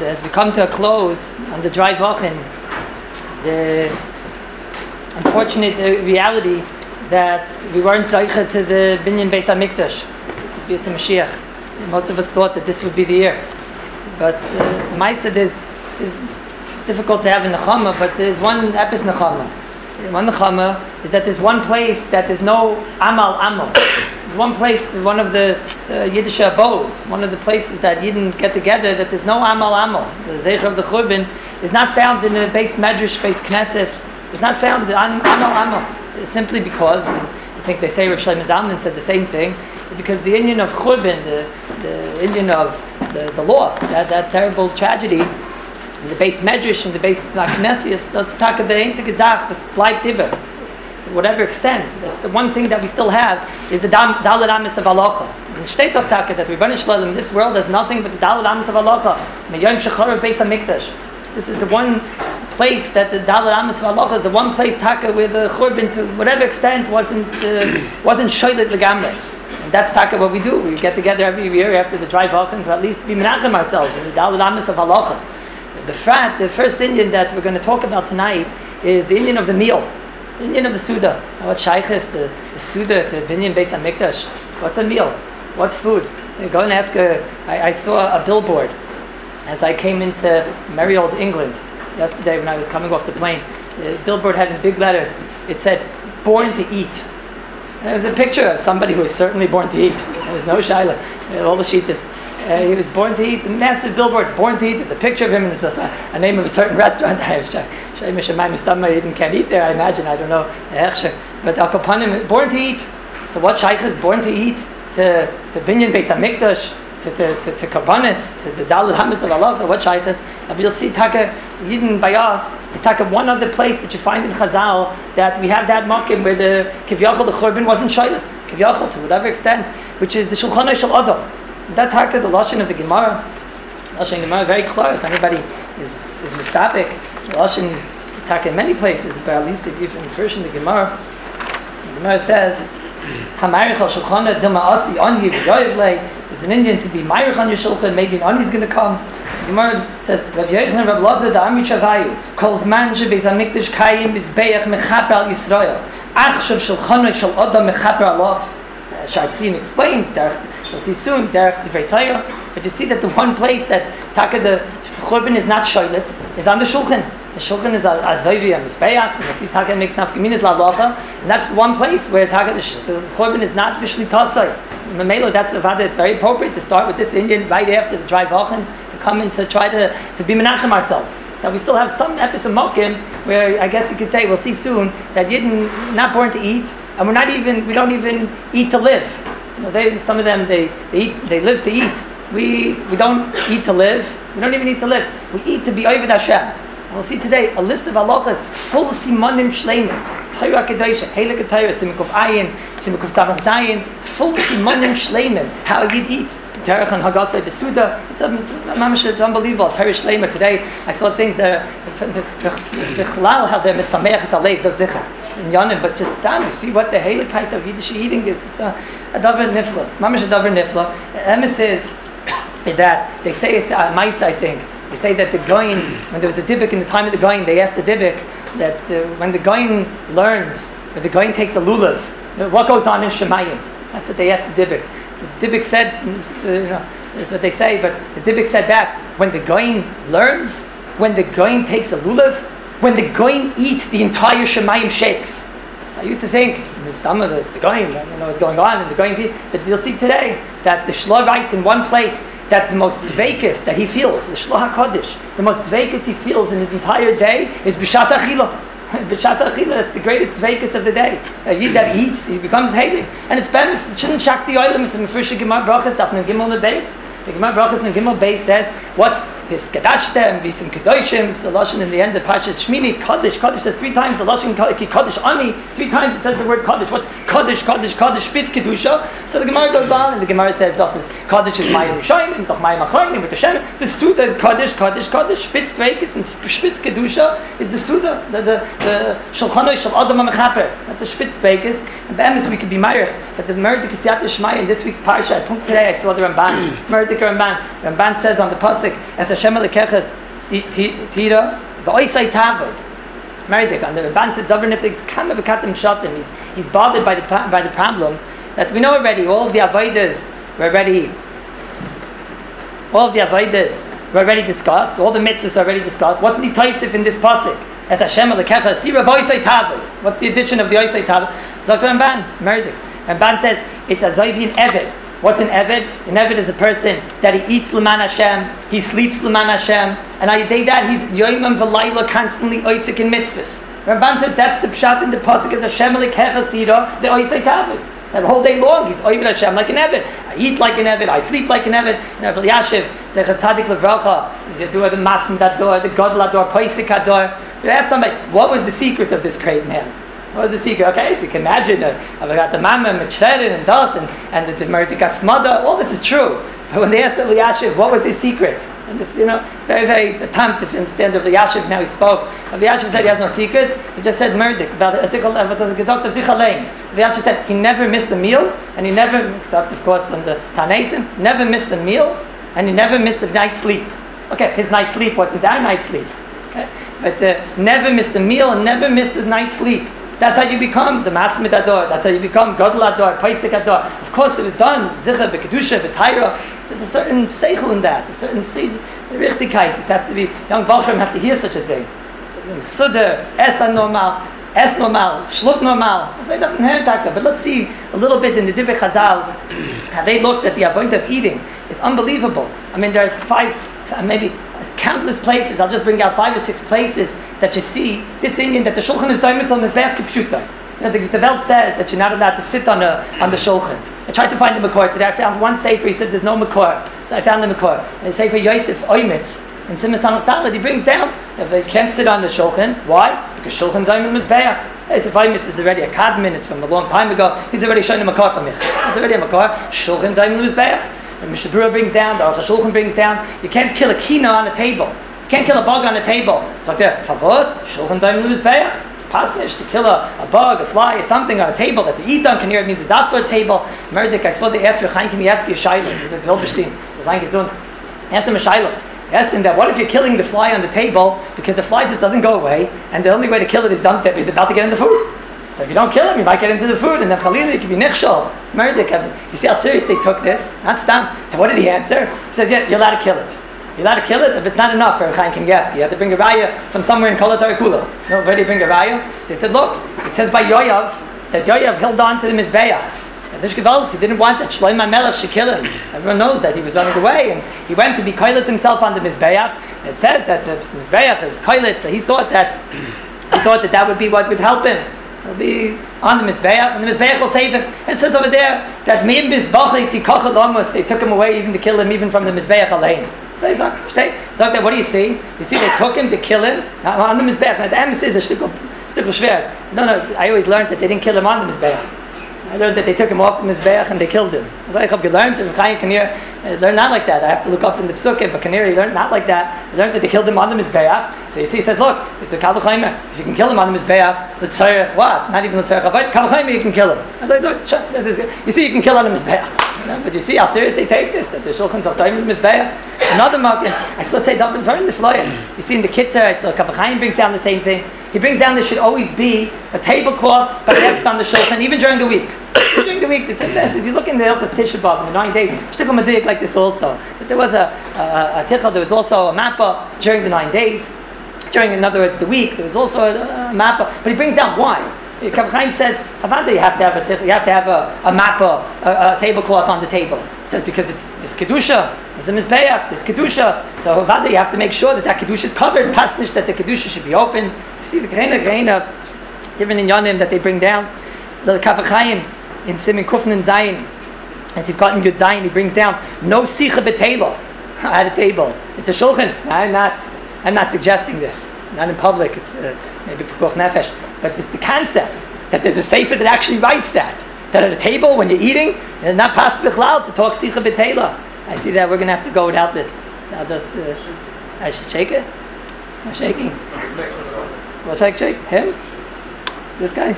as we come to a close on the Dry Wochen, the unfortunate reality that we weren't zeicha to the Binyan Beis HaMikdash, to be a Mashiach. Most of us thought that this would be the year. But Maisa, it's difficult to have a Nechama, but there's one Epis Nechama. One Nechama is that there's one place that there's no Amal. There's one place, one of the Yiddish abodes, one of the places that Yidden get together, that there's no Amal. The Zeich of the Churban is not found in the Beis Medrash, Beis Knesses. It's not found in Amal. Simply because, I think they say Rav Shlomo Zalman said the same thing, because the Indian of Churban, the Indian of the loss, that terrible tragedy, in the Beis Medrash and the Beis Knesses, das Tag of the einzige Zach, das bleibt über, to whatever extent. That's the one thing that we still have, is the Daled Amis of Halacha. And the Shteit of Taka, that Rebbeinu Shalom, this world has nothing but the Daled Amis of Halacha. Meyom Shechar of Beis HaMikdash. This is the one place that the Daled Amis of Halacha is the one place Taka where the Churban, to whatever extent, wasn't Shoylet Legamre. And that's Taka what we do. We get together every year after the Dry Wochen to at least be menachem ourselves in the Daled Amis of Halacha. The first Indian that we're going to talk about tonight is the Indian of the meal, the Indian of the Suda. What shaykh is the Suda to Binyan Beis HaMikdash? What's a meal? What's food? Go and ask. I saw a billboard as I came into merry old England yesterday when I was coming off the plane. The billboard had in big letters, it said, "Born to eat." And it was a picture of somebody who was certainly born to eat. There was no shaila. All the shittas. He was born to eat. A massive billboard, born to eat. There's a picture of him, and there's a name of a certain restaurant. I didn't can't eat there. I imagine. I don't know. But Al Kapanim, born to eat. So what shaykh is born to eat? To Binyan Beis HaMikdash, to Karbanis, to the Daled Hamis of Allah. What shaykh is? But you'll see Taka Yidden by us is Taka one other place that you find in Chazal that we have that makim where the Kivyachal the Churban wasn't shaylet. Kivyachal to whatever extent, which is the Shulchan Shel Adam. That Taka, the Lashon of the Gemara, very clear. If anybody is mistabik, the Lashon is Taka in many places, but at least if you're first in the Gemara says, Hamarich al Shulchan Dilma Asi Ani V'Yoyevle is an Indian to be Ma'irich on your Shulchan, maybe an Ani is going to come. The Gemara says, Rav Yochanan Rav Lazar da Amri Chavayu calls man shebeis hamikdash kayim bizbeach mechaper al Yisrael achshav Shulchan Shel Adam mechaper alav. Shaitzin explains, we'll see soon, Derech Divrei Torah, but you see that the one place that Taka the Churban is not shoylet is on the Shulchan. The Shulchan is Azoivi and Mizbeach, and we'll see Taka makes Nafkaminas La'alacha, and that's the one place where Taka the Churban is not Bishli Tasai. Mamelo, that's the Vada, it's very appropriate to start with this Indian right after the Dry Wochen, to come in to try to be menachem ourselves. That we still have some episode mokim where I guess you could say, we'll see soon, that Yidden not born to eat, and we don't even eat to live. Some of them they live to eat. We don't eat to live. We don't even eat to live. We eat to be Oved Hashem. And we'll see today a list of halachas full simanim shleimim. Torah Kedosha, Heilige Torah, Simukov Ayin, Simukov Samach Zayin, full simanim shleimim. How Yid eats. Derech and Hagasai Besuda. It's unbelievable. Torah Shleima today. I saw things that Bichlal how they're Mesameach Zalev the Zichar. But just down, you see what the heiligkeit of Yiddish eating is. It's a davar nifla. Mamash a davar nifla. Emes is that they say mice. I think they say that the goyin, when there was a dibuk in the time of the goyin, they asked the dibuk that when the goyin learns, when the goyin takes a lulav, what goes on in Shemayim? That's what they asked the dibuk. So the dibuk said, that's what they say. But the dibuk said back, when the goyin learns, when the goyin takes a lulav, when the goyin eats, the entire Shemayim shakes. So I used to think, it's the stomach, it's the goyin, I don't know what's going on, and the goyin eat. But you'll see today that the Shloh writes in one place that the most dveikus that he feels, the Shloh HaKodesh, the most dveikus he feels in his entire day is B'shas Achila. B'shas Achila, that's the greatest dveikus of the day. A Yid that eats, he becomes heilig. And it's bemis, it shouldn't shock the oilim, it's a Mefurish Gemara Brachas, Dafnei Gimel Beis. The Gemara Brachas in Gimel Beis says, what's his Kadashtem, Visim Kedoshim, so Lashon in the end of Parshas Shmini, Kaddish. Kaddish says 3 times the Lashon Kaddish Ani, 3 times it says the word Kaddish. What's Kaddish, Spitz Kedusha? So the Gemara goes on, and the Gemara says, das is Kaddish is Mayim Rishayim, doch Mayim Achronim, with the Shem. The Suda is Kaddish, Spitz Dveikis, and Spitz Kedusha is the Suda, the Shulchan Shel Adam HaMechaper. That's the Spitz Dveikis. And Be'emes we could be Meirich, but the Merdik Siyat Shmai in this week's Parsha, I punked today, I saw the Ramban. Merdik Merdik Ramban. Ramban says on the pasuk, "As Hashem Elokecha tira v'oisai tavod." Merdik. And the Ramban says, "Davar niflik kam v'katem shatim." He's bothered by the problem that we know already. All of the avodas were already. All of the avodas were already discussed. All the mitzvahs are already discussed. What's the taisif in this pasuk? As Hashem Elokecha sira v'oisai tavod. What's the addition of the oisai tavod? Zok Ramban. Merdik. Ramban says it's a Zayvin Eved. What's an Eved? An Eved is a person that he eats L'man Hashem, he sleeps L'man Hashem, and on the day that he's Yoimam V'layla constantly oisik in mitzvahs. Ramban says that's the pshat in the pasuk is Hashem Elokecha sira the oisik tavod. That whole day long he's Oyvid Hashem like an Eved. I eat like an Eved, I sleep like an Eved. And Rav Elyashiv, Zechat Tzadik Levracha, he's a doer the Masim Dador, the Godel Ador, Poisik Ador. You ask somebody, what was the secret of this great man? What was the secret? Okay, so you can imagine I've got the Mama, Mitzvah, and Das, and the Merdika Smada. All this is true. But when they asked Rav Elyashiv, what was his secret? And this, very, very attempt to understand Rav Elyashiv. Now he spoke. Rav Elyashiv said he has no secret. He just said Merdik about Rav Elyashiv said he never missed a meal, and he never, except of course on the Tanaisim, never missed a meal, and he never missed a night's sleep. Okay, his night's sleep wasn't our night's sleep. Okay, but never missed a meal and never missed his night's sleep. That's how you become the Masmid Ador. That's how you become Godel Ador, Paisik Ador. Of course, it was done Zicha B'Kedusha B'Tayra. There's a certain seichel in that, a certain richtigkeit. This has to be young Bachram have to hear such a thing. Suder, Esa normal, Es normal, Shluf normal. So it doesn't hear that. But let's see a little bit in the Divrei Chazal how they looked at the avoid of eating. It's unbelievable. I mean, there's maybe countless places. I'll just bring out 5 or 6 places that you see this Indian that the shulchan is doimet on mizbeach kipshuta. The Welt says that you're not allowed to sit on the shulchan. I tried to find the makor today. I found one sefer. He said there's no makor, so I found the makor. And the sefer Yosef Oimitz in Siman Samach Dalet he brings down that they can't sit on the shulchan. Why? Because shulchan doimet mizbeach. Yosef Oimitz is already a kadmin. It's from a long time ago. He's already shown a makor for me. It's already a makor. Shulchan doimet mizbeach. And Mishnah Berurah brings down, the Aruch HaShulchan brings down, you can't kill a kina on a table. You can't kill a bug on a table. So like there, Favos, Shulchan Daim Luzbeach. It's pasnish to kill a bug, a fly, or something on a table that to eat on. Can hear it means it's that sort of table. Merdik, I saw the after Chaim Kanievsky a Shaila. He's a Zolbestein. Asked him a Shaila. Asked him that, what if you're killing the fly on the table because the fly just doesn't go away and the only way to kill it is about to get in the food? So if you don't kill him, you might get into the food, and then Khalil, it could be nichshol, Merdik. You see how serious they took this? Not stam. So what did he answer? He said, yeah, you're allowed to kill it. You're allowed to kill it, but it's not enough for Chaim Kanievsky. You have to bring a raya from somewhere in Kol Kula. No, where do you bring a raya? So he said, look, it says by Yoav, that Yoav held on to the Mizbeach. He didn't want that Shlomo HaMelech should kill him. Everyone knows that he was running away, and he went to be koilet himself on the Mizbeach. And it says that the Mizbeach is koilet, so he thought that would be what would help him. He'll be on the Mizbeach, and the Mizbeach will save him. It says over there that Me'im Mizbachei Tikocha Lamos, they took him away even to kill him, even from the Mizbeach Alein. So he's like, what do you see? You see, they took him to kill him on the Mizbeach. Now the Emes is a shtickle schwer. No, I always learned that they didn't kill him on the Mizbeach. I learned that they took him off the Mizbeach and they killed him. I have learned, and Chaim Kanir learned not like that. I have to look up in the Psukim, but Kanir, he learned not like that. He learned that they killed him on the Mizbeach. So you see, he says, look, it's a Kal V'chaimer. If you can kill him on the Mizbeach, let's say what? Not even let's say Kal V'chaimer, you can kill him. I was like, look, you see, you can kill on the Mizbeach. But you see how serious they take this, that the Shulchan Zaltayim the Mizbeach. Another market, I saw Ted up and turn the flyer. You see in the Kitzur, I saw Kal V'chaim brings down the same thing. He brings down there should always be a tablecloth but left on the Shulchan, even during the week. During the week, they said this. If you look in the Hilchos Tisha B'Av in the 9 days, Shtickle Madik like this also. That there was a tichel, there was also a mappa during the 9 days. During, in other words, the week, there was also a mappa. But he brings down why. Kal V'chaim says, Avada, you have to have a tichel, you have to have a mappa, a tablecloth on the table. He says because it's this kedusha, this mizbeach, this kedusha. So Avada, you have to make sure that kedusha is covered. Pasnish that the kedusha should be open. You see the greina different inyanim that they bring down. The Kal V'chaim in Siman Kufnin Zayin, and Sivkat in Yud Zayin, he brings down no sicha betela at a table. It's a shulchan. I'm not suggesting this. Not in public. It's maybe pekuach nefesh, but it's the concept that there's a sefer that actually writes that at a table when you're eating, it's not possible to talk sicha betela. I see that we're going to have to go without this. So I'll just I should shake it. I'm shaking. Well, shake him. This guy.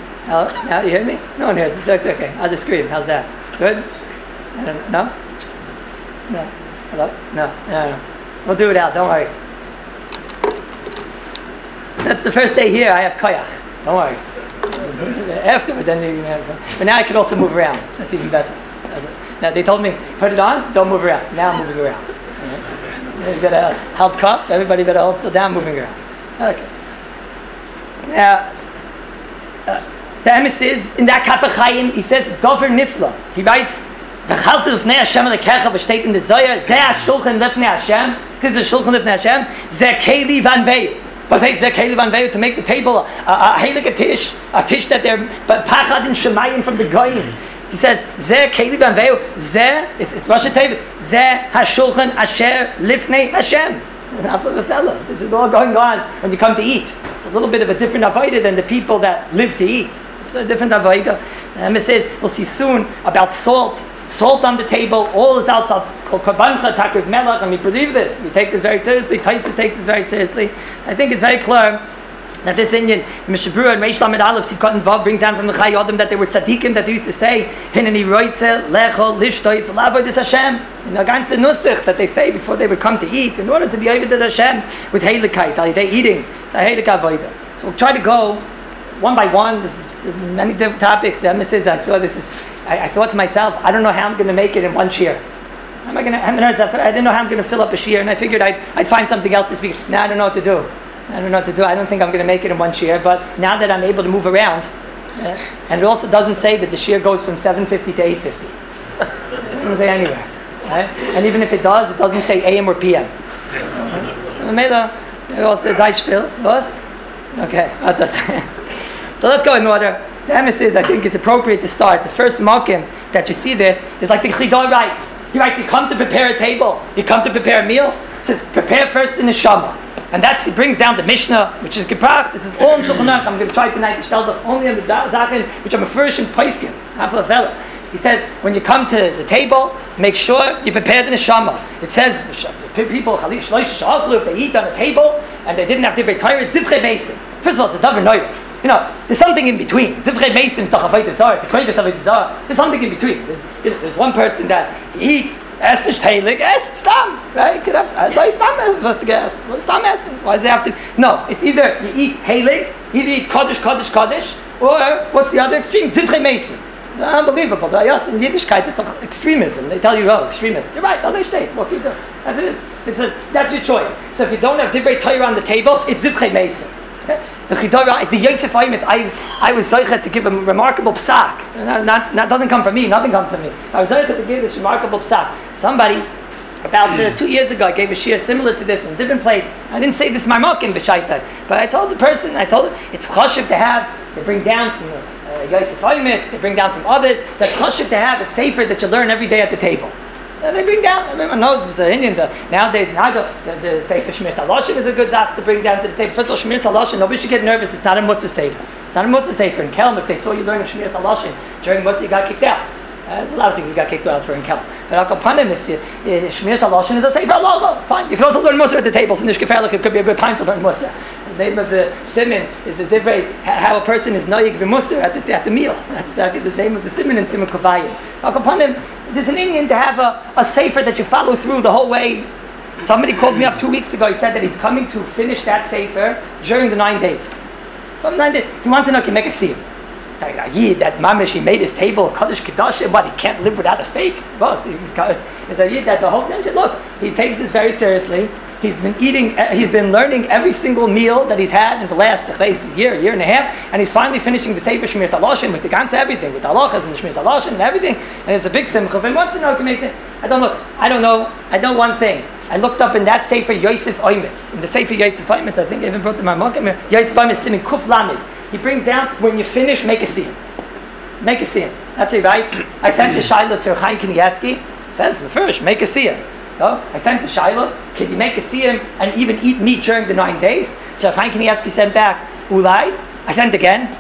Now you hear me? No one hears me, so it's okay. I'll just scream. How's that? Good? No? No. Hello? No. We'll do it out. Don't worry. That's the first day here. I have koyach. Don't worry. Afterward, then you have. But now I can also move around. So that's even better. Now they told me, put it on, don't move around. Now I'm moving around. You've got a held cup. Everybody better hold down, moving around. Okay. Now, the emes is in that Kaf HaChaim. He says Dover Nifla. He writes, "V'chaltu l'fnei Hashem lekecha v'shteit in the Zohar. Zeh hashulchan l'fnei Hashem. This is shulchan l'fnei Hashem. Zeh keli vanvei. Was heißt Zeh keli vanvei? To make the table a heilige tish, a tish that they're pachad and shemayim from the goyim." He says, Zeh keli vanvei. Zeh, it's Rosh Tevet. Zeh hashulchan asher lifnei Hashem. This is all going on when you come to eat. It's a little bit of a different avodah than the people that live to eat. It's a different avodah. It says, we'll see soon about salt. Salt on the table, all is outside. Called korbancha takriv melach, and we believe this. We take this very seriously. Taisus takes this very seriously. I think it's very clear that this Indian, Mishnah Berurah and Reish Lamed Aleph, Sivkot and Vav, bring down from the Chai Adam that they were tzaddikim that they used to say, Hineni roitze, lecho, lishtois, lavodas Hashem. In the ganze nusach that they say before they would come to eat, in order to be avodas Hashem with heiligkeit, they eating. It's a heilig avodah. So we'll try to go one by one. There's many different topics. The emes is, I saw this is. I thought to myself, I don't know how I'm going to make it in one shiur. I didn't know how I'm going to fill up a shiur, and I figured I'd find something else to speak. Now I don't know what to do. I don't think I'm going to make it in one shiur, but now that I'm able to move around, and it also doesn't say that the shiur goes from 7:50 to 8:50. It doesn't say anywhere. Right? And even if it does, it doesn't say AM or PM. So it also says Zeitstill. Was? Okay. So let's go in order. The emes is, I think it's appropriate to start. The first makom that you see this is like the Chidor writes. He writes, you come to prepare a table. You come to prepare a meal. He says, prepare first in the neshama. And he brings down the Mishnah, which is gebracht. This is all in Shulchan Aruch. I'm going to try tonight to tell only on the Zachen, which I'm a first in Paiskin. He says, when you come to the table, make sure you prepare the neshama. It says, people, if they eat on a table, and they didn't have divrei Torah, it's zivchei mesim. First of all, it's a davar noyrik. There's something in between. Zivchei mesim is the chavayt zar, it's a krevis chavayt zar. There's something in between. There's one person that eats, es nicht heilig, es stam, right? Could have stam was to get stam essen. Why does it have to? No, it's either you eat heilig, either you eat kodesh, or what's the other extreme? Zivchei mesim. It's unbelievable. But in Yiddishkeit, it's extremism. They tell you, extremist. You're right. What can you do? That's it. It says that's your choice. So if you don't have divrei Torah on the table, it's zivchei mesim. The Chidor, the Yosef Aimitz, I was zeicha to give a remarkable psak. That doesn't come from me. Nothing comes from me. I was zeicha to give this remarkable psak. Somebody about 2 years ago, I gave a shiur similar to this in a different place. I didn't say this marmokin b'shaitai, but I told the person, it's chashuv to have. They bring down from Yosef Aimitz, they bring down from others. That's chashuv to have a sefer that you learn every day at the table. They bring down, everyone knows it's an Indian. Nowadays, the Sefer Shmiras HaLashon is a good zach to bring down to the table. First of all, Shmiras HaLashon, nobody should get nervous. It's not a Mutzah Sefer. It's not a Mutzah Sefer. In Kelm, if they saw you learning Shmiras HaLashon during Mutzah, you got kicked out. There's a lot of things you got kicked out for in Kelm. But I'll upon him, if Shmiras HaLashon is a Sefer HaLashon, fine. You can also learn Mutzah at the table. So it could be a good time to learn Mutzah. The name of the siman is the divrei, how a person is noyig b'musar at the meal. That's the name of the siman in Siman Kuvayim. Upon him, there's an Indian to have a sefer that you follow through the whole way. Somebody called me up 2 weeks ago. He said that he's coming to finish that sefer during the 9 days. From 9 days, he wanted to know, can you make a siyum? That mamish, he made his table, Kaddish Kedash, but he can't live without a steak. Well, it's a yid that the whole thing. He said, look, he takes this very seriously. He's been learning every single meal that he's had in the last year and a half, and he's finally finishing the Sefer Shmiras HaLashon with the ganze everything, with the halachas and the Shmiras HaLashon and everything, and it's a big simcha. If he wants to know, can make it. I don't know one thing. I looked up in that Sefer Yosef Aimitz. In the Sefer Yosef Aimitz, I think I even brought the Marmokim. Yosef Aimitz Simin Kuf Lamed. He brings down, when you finish, make a siyum. Make a siyum. That's what he writes. I sent the Shaila to Chaim Kanievsky. Says, first, make a siyum. So I sent the Shaila, can you make a siyum and even eat meat during the 9 days? So Chaim Kanievsky sent back, Ulai. I sent again.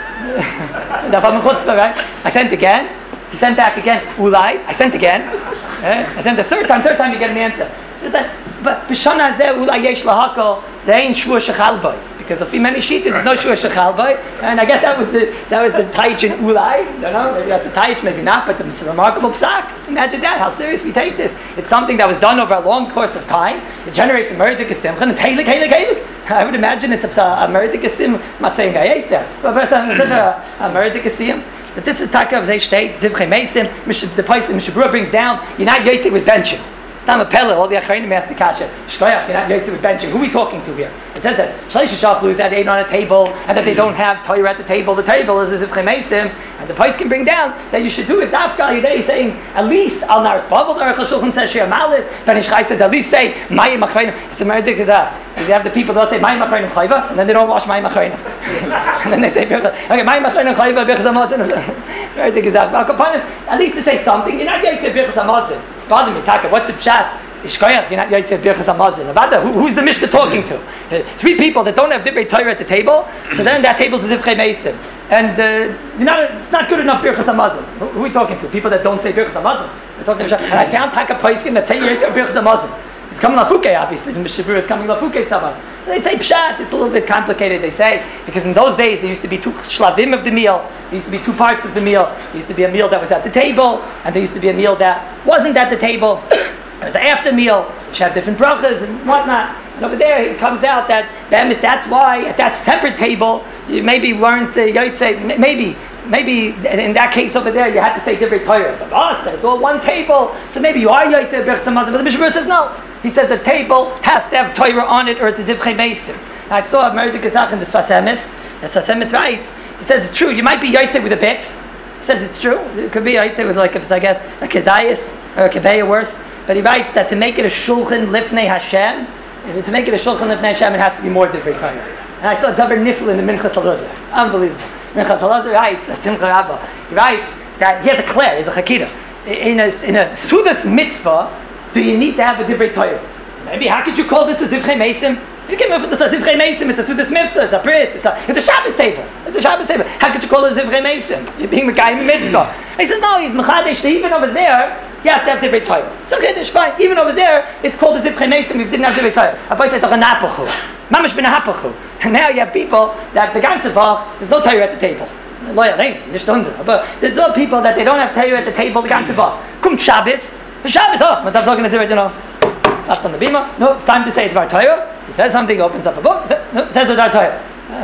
Right? I sent again. He sent back again, Ulai. I sent again. I sent the third time you get an answer. But B'shana Zeh Ulai Yesh Lahakol, there ain't Shua Shechal Boy. because the many sheet is no shua shechal by, and I guess that was the taich in ulai. I don't know, maybe that's a taich, maybe not, but it's a remarkable psak. Imagine that, how serious we take this. It's something that was done over a long course of time. It generates a meritic simcha, and it's heilig. I would imagine it's a meritic sim. I'm not saying I ate that, but it's a meritic sim. But this is Taka of Zeishtei, Zivchei Mesim, the place Mishnah Berurah brings down, you're not Yotzei with benching. It's not a pella, all the Achrayim ask the Kasha, Shkoyach, you're not Yotzei with benching. Who are we talking to here? It says that Shalish Shachlu is that they ate on a table, and that they don't have Torah at the table. The table is Zivchei Mesim, and the place can bring down that you should do it. Dafka Yidei saying, at least, Al Naras Bavel, the Aruch HaShulchan says, Shir Malis, Ben Ish Chai says, at least say, Mayim Achrayim. It's a meritic that. You have the people that say Mayim Achrayim Chayva, and then they don't wash Mayim Achrayim. And then they say, okay, Mayim Achrayim Chayva, Birchas HaMazon. Meritic is that. At least to say something, you're not Yotzei Birchas HaMazon. Pardon me, Taka, what's the pshat? Ishkoyach, you're not Yotzei Birchas HaMazon. Who's the Mishnah talking to? 3 people that don't have Divrei Torah at the table, so then that table's a Zivchei Mesim. And it's not good enough Birchas HaMazon. Who are we talking to? People that don't say Birchas HaMazon. We're talking to, and I found Taka Paiskim that say Yotzei Birchas HaMazon. It's coming Lafuke, obviously. In Mishnah Berurah, it's coming Lafuke Sabah. So they say pshat. It's a little bit complicated. They say because in those days there used to be 2 shlavim of the meal. There used to be 2 parts of the meal. There used to be a meal that was at the table, and there used to be a meal that wasn't at the table. There was an after meal, which had different brachas and whatnot. And over there, it comes out that that's why at that separate table you maybe weren't Yotzei. Maybe in that case over there you had to say Divrei Torah. But us, that it's all one table, so maybe you are Yotzei Birchas HaMazon. But the Mishnah Berurah says no. He says the table has to have Torah on it, or it's a Zivchei Mesim. I saw a Meridik Gazach in the Sfas Emes. The Sfas Emes writes, he says it's true. You might be Yotzei with a bit. He says it's true. It could be Yotzei with I guess a Kezayis or a Kebeya worth. But he writes that to make it a Shulchan Lifnei Hashem, to make it a Shulchan Lifnei Hashem, it has to be more Divrei Torah. And I saw Davar Nifl in the Minchas Elazar. Unbelievable. Minchas Elazar writes, Simcha Rabba, he writes that he has a Claire, he has a Chakira. In a Sudas mitzvah, do you need to have a Divrei Torah? Maybe, how could you call this a Zivchei Mesim? You can't remember this as Zivchei Mesim, it's a Sudas mitzvah, it's a bris, it's a Shabbos table. It's a Shabbos table. How could you call it a Zivchei Mesim? You're being Mekayim mitzvah. He says, no, he's Mechadesh, even over there, you have to have Divrei Torah. So Chiddush, fine. Even over there, it's called a Zivchei Mesim if you didn't have Divrei Torah. Abai says, Mamash bin Hapachu. And now you have people that the ganze Woche, there's no Torah at the table. But there's other people that they don't have Torah at the table the ganze Woche. Come Shabbos. The Shabbos, man darf sagen, taps on the bima. No, it's time to say Dvar Torah. He says something, opens up a book. No, it says Dvar Torah.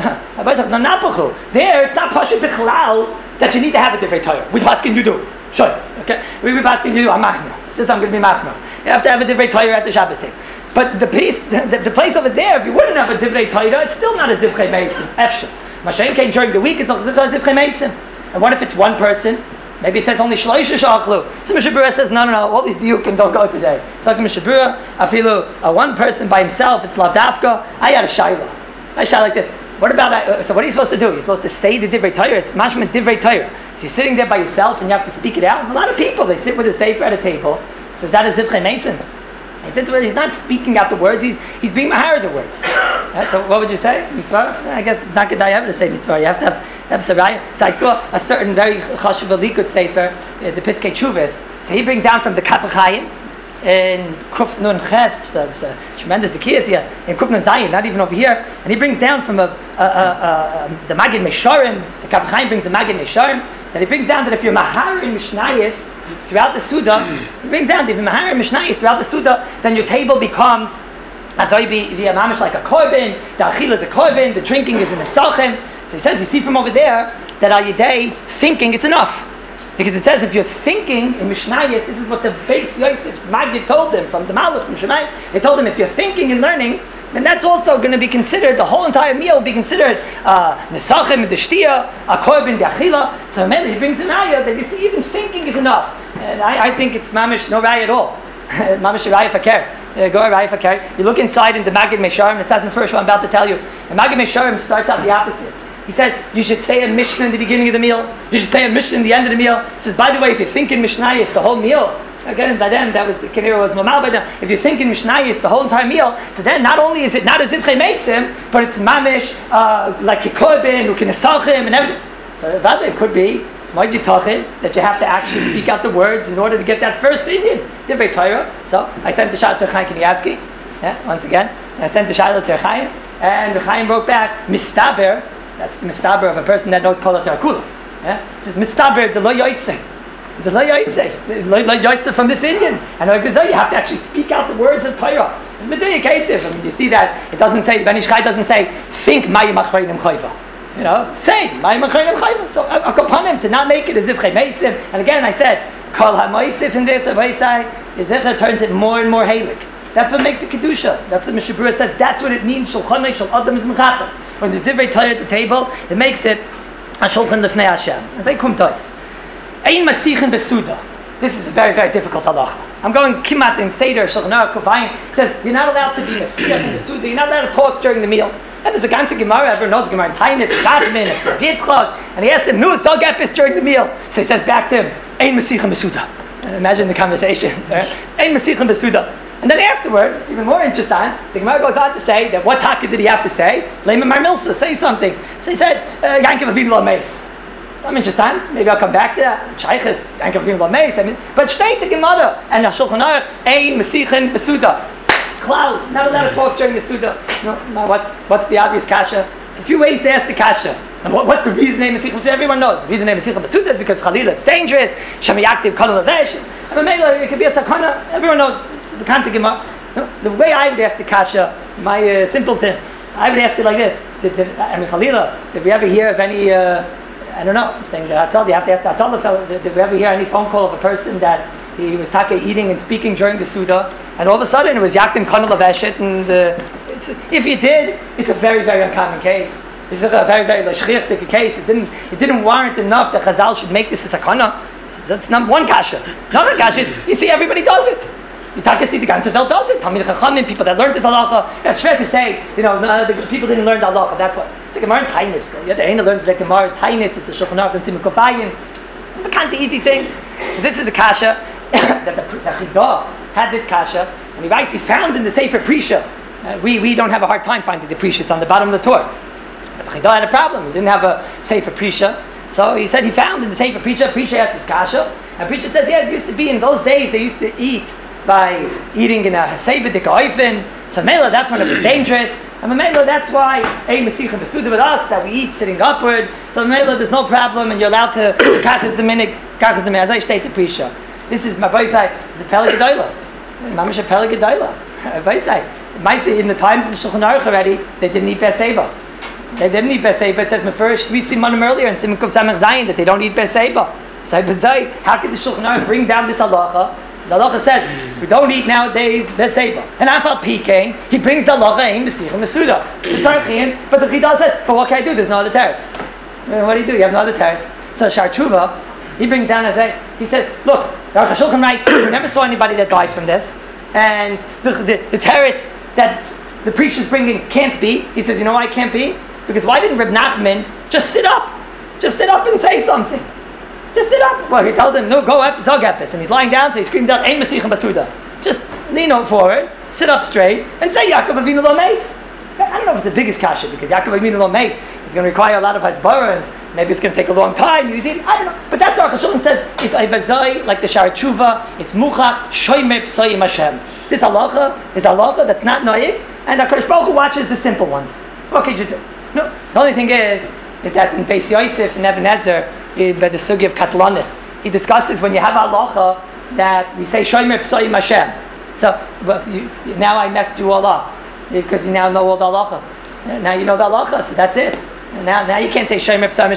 There, it's not Pashut Bichlal that you need to have a Divrei Torah. Which paskin you do? Sure. Okay. We paskin you do. I'm machmer. This I'm going to be machmer. You have to have a Divrei Torah at the Shabbos table. But the place over there, if you wouldn't have a Divrei Torah, it's still not a Zivchei Mesim. Efshe. Mashen came during the week, it's not a Zivchei Mesim. And what if it's one person? Maybe it says only Shloisha Shachlu. So Mishnah Berurah says, no, all these diukim don't go today. So like Mishnah Berurah, afilu one person by himself, it's lavdafka. I had a shayla. I shayla like this. What about that? So what are you supposed to do? You're supposed to say the Divrei Torah. It's mashman Divrei Torah. So you're sitting there by yourself and you have to speak it out. And a lot of people, they sit with a sefer at a table. So is that a Zivchei Mesim? He's not speaking out the words, he's being mahar the words. So what would you say? Misvara? I guess it's not good that you have to say Misvara. You have to have Saraya. So I saw a certain very chashuv Likud sefer, the Piskei Tshuvos. So he brings down from the Kaf HaChaim in Kuf Nun Ches, tremendous Bekiyas here, in Kuf Nun Zayin, not even over here. And he brings down from the Magid Mesharim, the Kaf HaChaim brings the Magid Mesharim, that he brings down that if you're mahar in Mishnayis throughout the Suda, he brings down that if you're mahar in Mishnayis throughout the Suda, then your table becomes via mamish like a korban, the achil is a korban, the drinking is in the sachem. So he says, you see from over there, that al yedei, thinking, it's enough. Because it says if you're thinking in Mishnayis, this is what the Beis Yosef's Magid told them from the Malach, from Shemai. They told him if you're thinking and learning, then that's also going to be considered, the whole entire meal will be considered Nesachem, the Shtia, a Korban, the Achila. So he brings an ayah that you see even thinking is enough. And I think it's mamish no raya at all. Mamish raya fakert. Go raya fakert. You look inside in the Magid Mesharim, it says in first what I'm about to tell you. And Magid Mesharim starts out the opposite. He says, you should say a Mishnah in the beginning of the meal. You should say a Mishnah in the end of the meal. He says, by the way, if you think in Mishnayis, the whole meal, again, by them, that was the Kinera was Mamal by them. If you think in Mishnayis, the whole entire meal, so then not only is it not a Zivchei Mesim, but it's Mamish, like a Korban, who can Esachim, and everything. So it could be, it's Ma'id Tachin, that you have to actually speak out the words in order to get that first Indian, Divrei Torah. So I sent the shot to Chaim Kanievsky, once again. I sent the shayla to Chaim. And the Chaim wrote back, mistaber, that's the mistaber of a person that knows Kol HaTorah. Yeah? It says, mistaber, the lo yotzei. The lo yotzei from this Indian. And like you have to actually speak out the words of Torah. It's meduyak heitiv. I mean, you see that, it doesn't say, the Ben Ish Chai doesn't say, think mayim achreinim chayva. You know, say, mayim achreinim chayva. So, upon him to not make it as if chaymesim. And again, I said, Kol HaMoisif in this, Yezecha turns it more and more halik. That's what makes it Kedusha. That's what Mishabura said. That's what it means. Shulchan Shul Adam is Mechata. When there's divrei Torah at the table, it makes it a Shulchan Lefnei Hashem. As I come tois. Ein Masichin Besuda. This is a very, very difficult halacha. I'm going Kimat in Seder, Shulchan Aruch, Kufayim. It says, you're not allowed to be Masichin Besuda. You're not allowed to talk during the meal. And there's a ganze Gemara, everyone knows Gemara in Tainis, Gashmin, Yitzchak, and he asked him, "Nu zog epis during the meal." So he says back to him, "Ein Masichin Besuda." Imagine the conversation. Ein Masichin Besuda. And then afterward, even more interesting, the Gemara goes on to say that what taka did he have to say? Lema Mar Milsa, say something. So he said, Yankiv Avinu Lo Meis. So I'm interested. Maybe I'll come back to that. Shaykhis, Yankiv Avinu Lo Meis. I mean, but state the Gemara and Shulchan Aruch, Ein Masichin Besuda. Cloud, not allowed to talk during the Suda. No, what's the obvious kasha? There's a few ways to ask the kasha. And what's the reason name Masichin Besuda? Everyone knows. The reason name Masichin Besuda is because Chalila, it's dangerous. Shamayaktiv Kol Lavesh. And it could be a sakana. Everyone knows. It's the Kanta Gemara. The way I would ask the kasha, my simple thing, I would ask it like this. Chalila, did we ever hear of any, I don't know, I'm saying the Hatzal, you have to ask the Hatzal the fellow, did we ever hear any phone call of a person that he was eating and speaking during the Suda, and all of a sudden it was Yaktim Kana Laveshet, and if you did, it's a very, very uncommon case. It's a very, very lashchichtik case. It didn't warrant enough that Chazal should make this a sakana. That's not one kasha. Another kasha is, you see, everybody does it. You see the ganze Welt does it. Talmid Chachamim, people that learned this halacha. It's fair to say, the people didn't learn the halacha. That's what. It's a Gemara in Tainis. The Eina learns the Gemara in Tainis. It's a Shulchan Aruch and Simon Kofayim. It's the kind of easy things. So this is a kasha that the Chidah had this kasha, and he writes he found in the Sefer Prisha. We don't have a hard time finding the Prisha. It's on the bottom of the Torah. But the Chidah had a problem. He didn't have a Sefer Prisha. So he said he found in the Sefer Prisha. Prisha asked his kasha, and Prisha says, it used to be in those days they used to eat by eating in a Haseba Dika'ifin. So Mela, that's when it was dangerous. And Mela, that's why Ein Masichin Besuda with us, that we eat sitting upward. So Mela, there's no problem, and you're allowed to Kachas Dominik, as I state the Prisha. This is my Baisai, it's a Pele Gedola. Mamish a Pele Gedola. Baisai, in the times of the Shulchan Aruch already, they didn't eat Beseba. They didn't eat Beseba. It says Mefurish 3 Simanim earlier in Simon Kuf Samech Zayin that they don't eat Beseba. So how could the Shulchan Aruch bring down this halacha? The halacha says we don't eat nowadays Beseba. And Afal Pikein, he brings the halacha in Masichin Besuda. It's Archian, but the Chidah says, but what can I do? There's no other teretz. What do? You have no other teretz. So Shar Tshuva, he brings down he says, look, the Aruch HaShulchan writes, we never saw anybody that died from this. And the teretz that the preacher is bringing can't be. He says, you know why it can't be? Because why didn't Reb Nachman just sit up? Just sit up and say something. Just sit up. Well, he told him, no, go up, zog epis. And he's lying down, so he screams out, Ein Masichin Besuda. Just lean forward, sit up straight, and say, Yaakov Avinu Lo Meis. I don't know if it's the biggest kasha, because Yaakov Avinu Lo Meis is going to require a lot of hasbara, and maybe it's going to take a long time. I don't know. But that's what Aruch HaShulchan says, it's Aibazai, like the Shar Tshuva, it's Muchach, Shoymer Psoyim Hashem. This halacha is halacha that's not noyig, and HaKadosh Baruch Hu watches the simple ones. What could you do? No, the only thing is that in Beis Yosef and Even Ezer, by the sugi of Katlanis, he discusses when you have halacha that we say Shoymer Psoyim Hashem. So now I messed you all up because you now know all the halacha. Now you know the halacha, so that's it. Now you can't say Shoymer Psoyim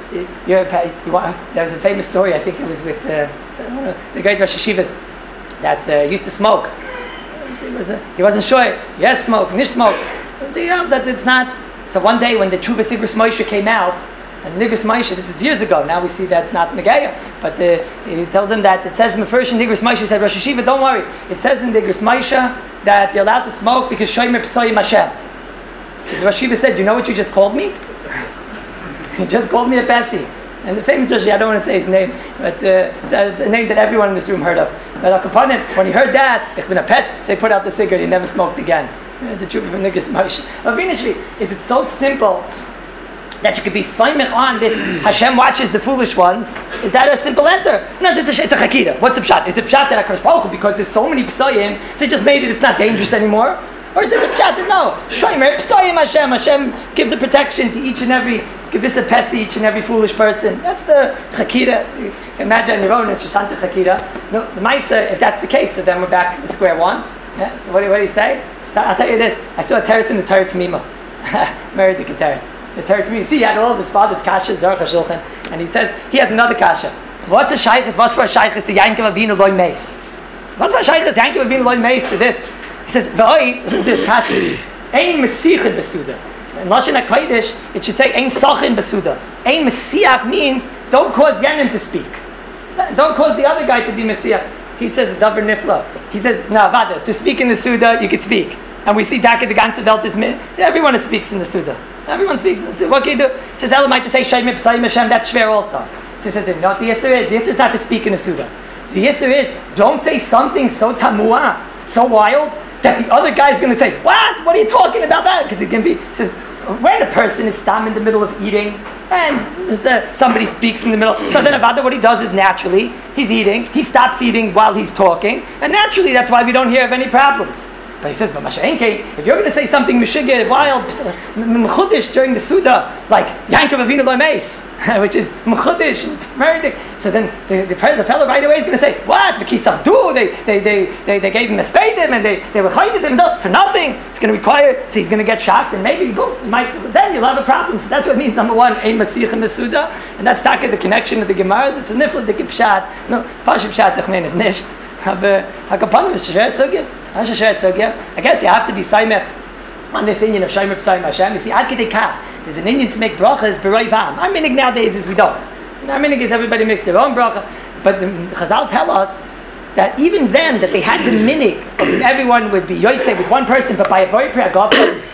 Hashem. There was a famous story. I think it was with the great Rosh Hashivas that used to smoke. He wasn't sure. Yes, smoke. Nish smoke. That it's not. So one day when the Tshuvas Igros Moshe came out, and Nigros Moshe, this is years ago, now we see that it's not Negeya, but he told them that it says in the first in Nigros Moshe, he said, Rosh Hashiva, don't worry, it says in Nigros Moshe that you're allowed to smoke because Shoymer Psoyim Hashem. So the Rosh Hashiva said, you know what you just called me? You just called me a Pessi. And the famous Rosh, I don't want to say his name, but it's a name that everyone in this room heard of. But Al-Kapanim, when he heard that, ich bin a pet, so he put out the cigarette, he never smoked again. The truth from Nigros Moshe. But Vinishvi, is it so simple that you could be svaimich on this Hashem watches the foolish ones? Is that a simple enter? No, it's a chakira. What's the pshat? Is it pshat that HaKadosh Baruch Hu, because there's so many psayim, so he just made it, it's not dangerous anymore? Or is it a pshat? No. Shomer Psayim Hashem. Hashem gives a protection to each and every Gevissa Pesi, each and every foolish person. That's the Chakira. You can imagine on your own, it's Shasanta Chakira. No, the Maisa, if that's the case, so then we're back to square one. Yeah? So what do you say? So I'll tell you this. I saw a teretz in the Torah Tamima. Meredith teretz. The Torah Tamima. See, he had all of his father's kasha, Zarach HaShulchan, and he says, he has another kasha. What's a shaykhis? What's for a shaykhis to Yankov Avinu Loi Meis? What's for a shaykhis Yankov Avinu Loi Meis to this? He says, V'oi, listen to this kasha. Ein Mesichin Besuda. In Lashon HaKodesh, it should say, Ein Sachin Besuda. Ein Mesiach means, don't cause Yenim to speak. Don't cause the other guy to be Mesiach. He says, Davar Nifla. He says, no, Vada, to speak in the Suda, you could speak. And we see Daka the ganze Welt is everyone speaks in the Suda. Everyone speaks in the Suda. What can you do? He says, Elamite to say, Shayim Psayim Hashem, that's schwer also. So he says, no, the Yisr is. The Yisr is not to speak in the Suda. The Yisr is, don't say something so tamua, so wild, that the other guy is going to say, what are you talking about that? Because it can be, it says, when a person is stam in the middle of eating, and somebody speaks in the middle, so then Avada, what he does is naturally, he's eating, he stops eating while he's talking, and naturally that's why we don't hear of any problems. But he says, but Masha'enke, if you're going to say something Meshigah, wild, Mchudish during the Suda, like Yankov Avinu Lo Meis, which is Mchudish, Smerdik, so then the fellow right away is going to say, what? V'kisavdu, they gave him a spadim, and they were chayed him for nothing. It's going to require, so he's going to get shocked, and maybe, boom, then you'll have a problem. So that's what it means, number one, Ein Masich in Suda, and that's taka the connection of the Gemaras. It's a nifla, the Gipshat, no, Pashim Shat, Techmen is nisht. HaKapanim is Shasher Sugya. I guess you have to be Saimech on this Indian of Shomer Psayim Hashem. You see, Ad Kedei Kach, there's an Indian to make brachas B'roi V'am. Our minig nowadays is we don't. Our minig is everybody makes their own bracha. But the Chazal tell us that even then, that they had the minig of everyone would be Yotzei with one person, but by a Bori Pri HaGofen,